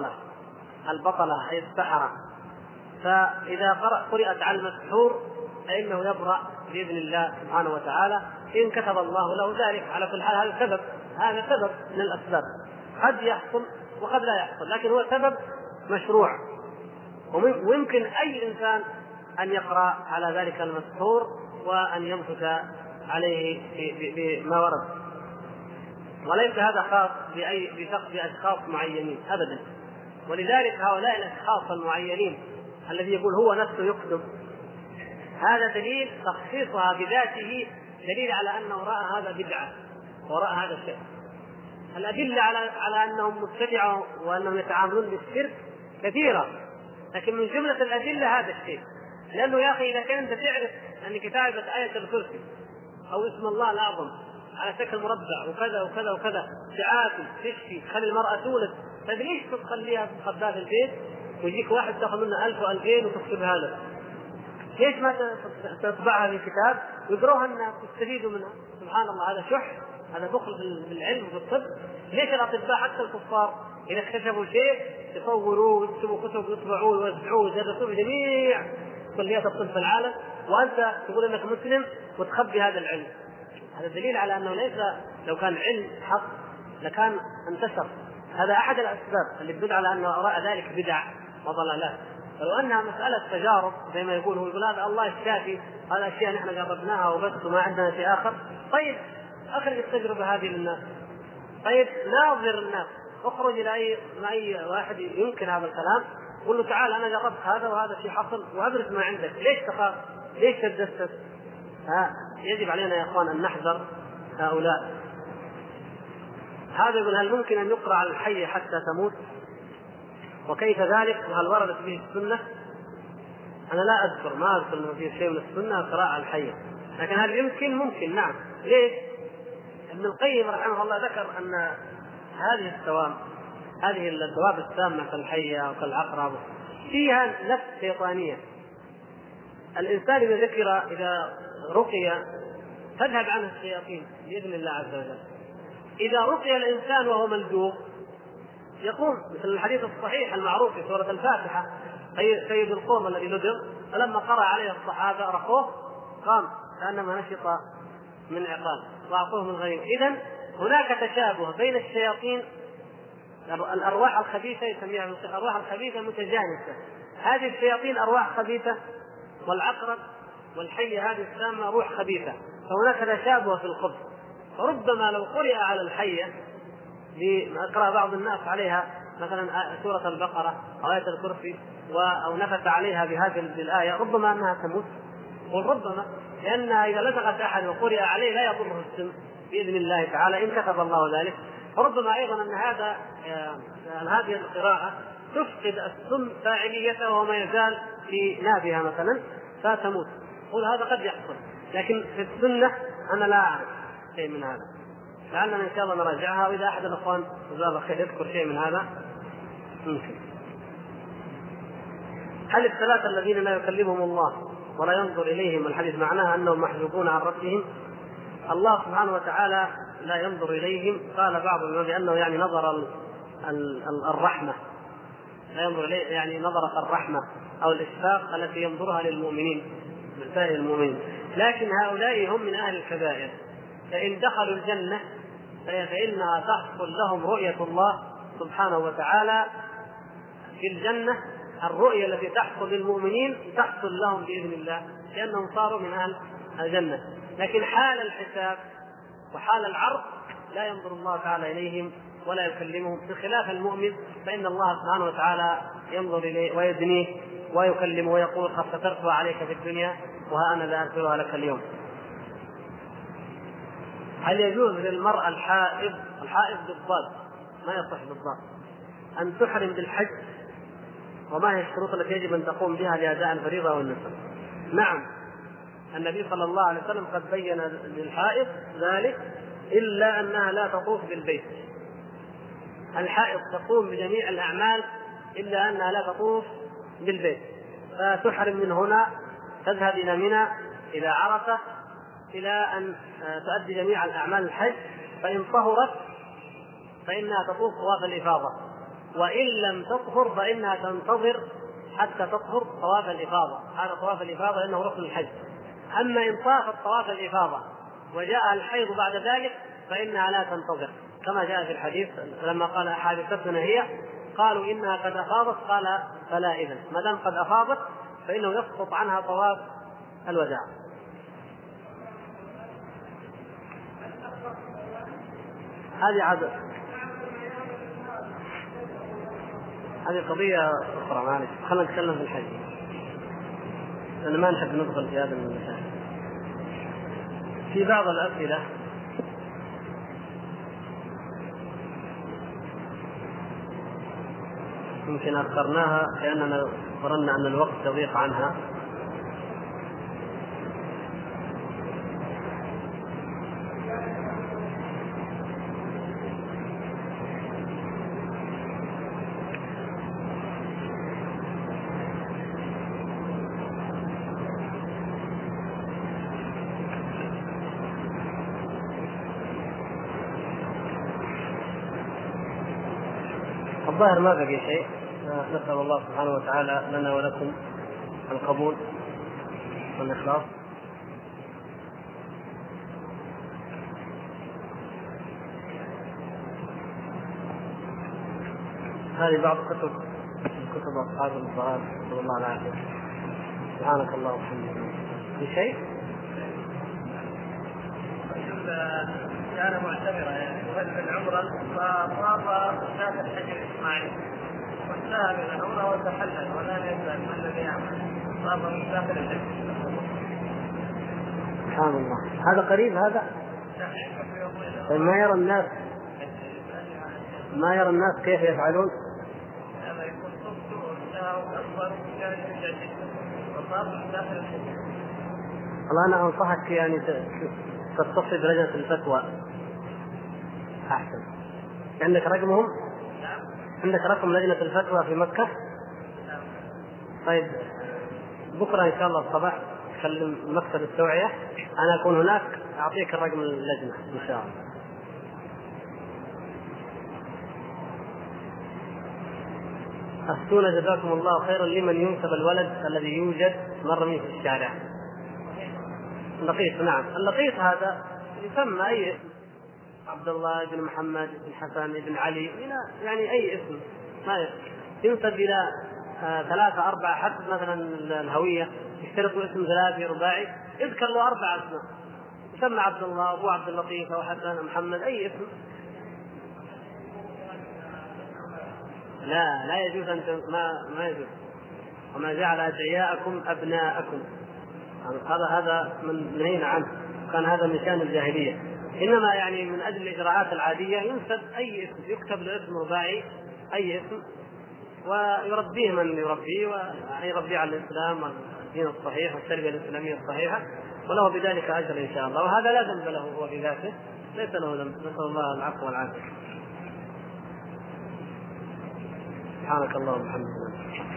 البطلة أي السحرة، فإذا قرأت على المسحور فإنه يبرأ بإذن الله سبحانه وتعالى إن كتب الله له ذلك. على كل حال هذا سبب من الأسباب، قد يحصل وقد لا يحصل، لكن هو سبب مشروع، ويمكن أي إنسان أن يقرأ على ذلك المسحور وأن يمسك عليه بما ورد، وليس هذا خاص بأشخاص معينين أبدا. ولذلك هؤلاء الأشخاص المعينين الذي يقول هو نفسه يكتب، هذا دليل تخصيصها بذاته، دليل على أن وراء هذا بدعة وراء هذا الشيء. الأدلة على أنهم مبتدعة وأنهم يتعاملون بالشرك كثيرة، لكن من جملة الأدلة هذا الشيء. لأنه يا أخي إذا كان أنت تعرف أن كتابة آية الكرسي أو اسم الله الأعظم على شكل مربع وكذا وكذا وكذا تعافي تشفي تخلي المرأة تولد، طيب ليش تخليها في خبات البيت ويجيك واحد تأخذ منه 1000 و2000 وتكتب هذا؟ ليش ما تطبعها في كتاب ويقروها الناس تستفيدوا منها؟ سبحان الله، هذا شح، هذا بخل بالعلم وبالطب. ليش الأطباء حتى الكفار إذا اكتشفوا شيء يصوروه ويكتبوا كتب ويطبعوه ويوزعوه ويدرسوه في جميع كليات الطب في العالم، وأنت تقول أنك مسلم وتخبي هذا العلم؟ هذا دليل على أنه ليس، لو كان علم حق لكان انتشر. هذا أحد الأسباب اللي تدل على أن وراء ذلك بدع وضلالات. فلو أنها مسألة تجارب زي ما يقول هذا الله الشافي، هذا أشياء نحن جربناها وبس وما عندنا شيء آخر، طيب أخرج التجربة هذه للناس، طيب ناظر الناس، اخرج إلى أي واحد ينكر هذا الكلام، قل له تعال أنا جربت هذا وهذا شيء حصل وأدرس ما عندك، ليش تخاف؟ ليش تتجسس؟ يجب علينا يا أخوان أن نحذر هؤلاء. هذا يقول هل ممكن أن يقرأ على الحية حتى تموت؟ وكيف ذلك؟ وهل وردت به السنة؟ أنا لا أذكر، ما أذكر أنه فيه شيء من السنة قراءة على الحية، لكن هل يمكن؟ ممكن، نعم. ليش؟ ابن القيم رحمه الله ذكر أن هذه الدواب السامة كالحية وكالعقرب فيها نفس شيطانية. الإنسان إذا رقي تذهب عنه الشياطين بإذن الله عز وجل. إذا رقي الإنسان وهو ملجوء يقوم، مثل الحديث الصحيح المعروف في سورة الفاتحة، سيد القوم الذي لدغ فلما قرأ عليه الصحابة رقوه قام كأنما نشط من عقال وأعطوه من غيره. إذن هناك تشابه بين الشياطين، الأرواح الخبيثة يسميها الأرواح الخبيثة المتجانسة، هذه الشياطين أرواح خبيثة، والعقرب والحية هذه السامة روح خبيثة، فهناك تشابه في الخبث. فربما لو قرئ على الحية لأقرأ بعض الناس عليها مثلا سورة البقرة أو آية الكرسي أو نفث عليها بهذه الآية، ربما أنها تموت، وربما لأنها إذا لدغت أحد وقرئ عليه لا يضره السم بإذن الله تعالى إن كتب الله ذلك. فربما أيضا أن هذه القراءة تفقد السم فاعليته وما يزال في نابها مثلا فتموت، هذا قد يحصل، لكن في السنة أنا لا أعرف شيء من هذا. لعلنا إن شاء الله نراجعها، وإذا أحد الأخوان جزاه الله خير يذكر شيء من هذا ممكن. هل الثلاثة الذين لا يكلمهم الله ولا ينظر إليهم الحديث معناها أنهم محجوبون عن ربهم؟ الله سبحانه وتعالى لا ينظر إليهم، قال بعضهم بأنه يعني نظر الرحمة، لا ينظر إليه يعني نظرة الرحمة أو الإشفاق التي ينظرها للمؤمنين من سائر المؤمنين. لكن هؤلاء هم من أهل الكبائر، فإن دخلوا الجنة فإنها تحصل لهم رؤية الله سبحانه وتعالى في الجنة. الرؤية التي تحصل للمؤمنين تحصل لهم بإذن الله لأنهم صاروا من أهل الجنة. لكن حال الحساب وحال العرض لا ينظر الله تعالى إليهم ولا يكلمهم، بخلاف المؤمن فإن الله سبحانه وتعالى ينظر إليه ويدنيه ويكلمه ويقول قد سترتها عليك في الدنيا وها أنا ذا أغفرها لك اليوم. هل يجوز للمرأة الحائض بالضاد ما يصح بالضبط أن تحرم بالحج وما هي الشروط التي يجب أن تقوم بها لأداء الفريضة أو النسك. نعم، النبي صلى الله عليه وسلم قد بين للحائض ذلك، إلا أنها لا تطوف بالبيت. الحائض تقوم بجميع الأعمال إلا أنها لا تطوف بالبيت، فتحرم من هنا، تذهب إلى منى إلى عرفة إلى أن تؤدي جميع الأعمال الحج، فإن طهرت فإنها تطوف طواف الإفاضة، وإن لم تطهر فإنها تنتظر حتى تطهر طواف الإفاضة. هذا طواف الإفاضة لأنه ركن الحج. أما إن طافت طواف الإفاضة وجاء الحيض بعد ذلك فإنها لا تنتظر، كما جاء في الحديث لما قال حادثتنا هي، قالوا إنها قد أفاضت، قال فلا، إذن ما دام قد أفاضت فإنه يسقط عنها طواف الوداع. هذه عادة، هذه قضية أخرى، معلش خلينا نتكلم في الحج لأن ما نحب ندخل في هذا المسائل. في بعض الأسئلة يمكن أخرناها لأننا ظننا أن الوقت يضيق عنها. الظاهر ما بقي شيء، نسأل الله سبحانه وتعالى لنا ولكم القبول والإخلاص. هذه بعض كتب أصحاب الضلال، نسأل الله العافية. سبحانك اللهم وبحمدك. في شيء؟ كان معتمرا يهدف العمرة فطاف ذات الحجر الإسماعيلي وانتهى من العمرة وتحلل ولا يسأل ما الذي يعمل، طاف من داخل الحجر. سبحان الله، هذا قريب هذا؟ ما يرى الناس كيف يفعلون؟ هذا يكون صفته وانتهى وأكبر كان يرجع جدا وطاف من داخل الحجر. والله أنا أنصحك يعني تتصل بلجنة الفتوى أحسن. عندك رقمهم؟ عندك رقم لجنة الفتوى في مكة؟ طيب بكرة إن شاء الله الصباح تكلم مكتب التوعية، أنا أكون هناك أعطيك الرقم اللجنة إن شاء الله. أفتونا جزاكم الله خيرا لمن ينسب الولد الذي يوجد مرمي في الشارع. اللقيط، نعم اللقيط هذا يسمى أي اسم، عبد الله بن محمد بن حسن بن علي، يعني أي اسم ما ينسب إلى 3 4 حسب مثلا الهوية، يشترطوا اسم 3 رباعي، يذكر له 4 أسماء، يسمى عبد الله أبو عبد اللطيف أو حسن محمد أي اسم. لا يجوز أن ما يجوز. وما جعل أدعياءكم أبناءكم، هذا من نهينا عنه، كان هذا من شأن الجاهلية. إنما يعني من أجل الإجراءات العادية ينسب أي اسم، يكتب له اسم رباعي أي اسم ويربيه من يربيه، ويربيه على الإسلام والدين الصحيح والتربية الإسلامية الصحيحة، وله بذلك أجر إن شاء الله، وهذا لا ذنب له هو بذاته، ليس له ذنب، نسأل الله العفو والعافية. سبحانك اللهم وبحمدك.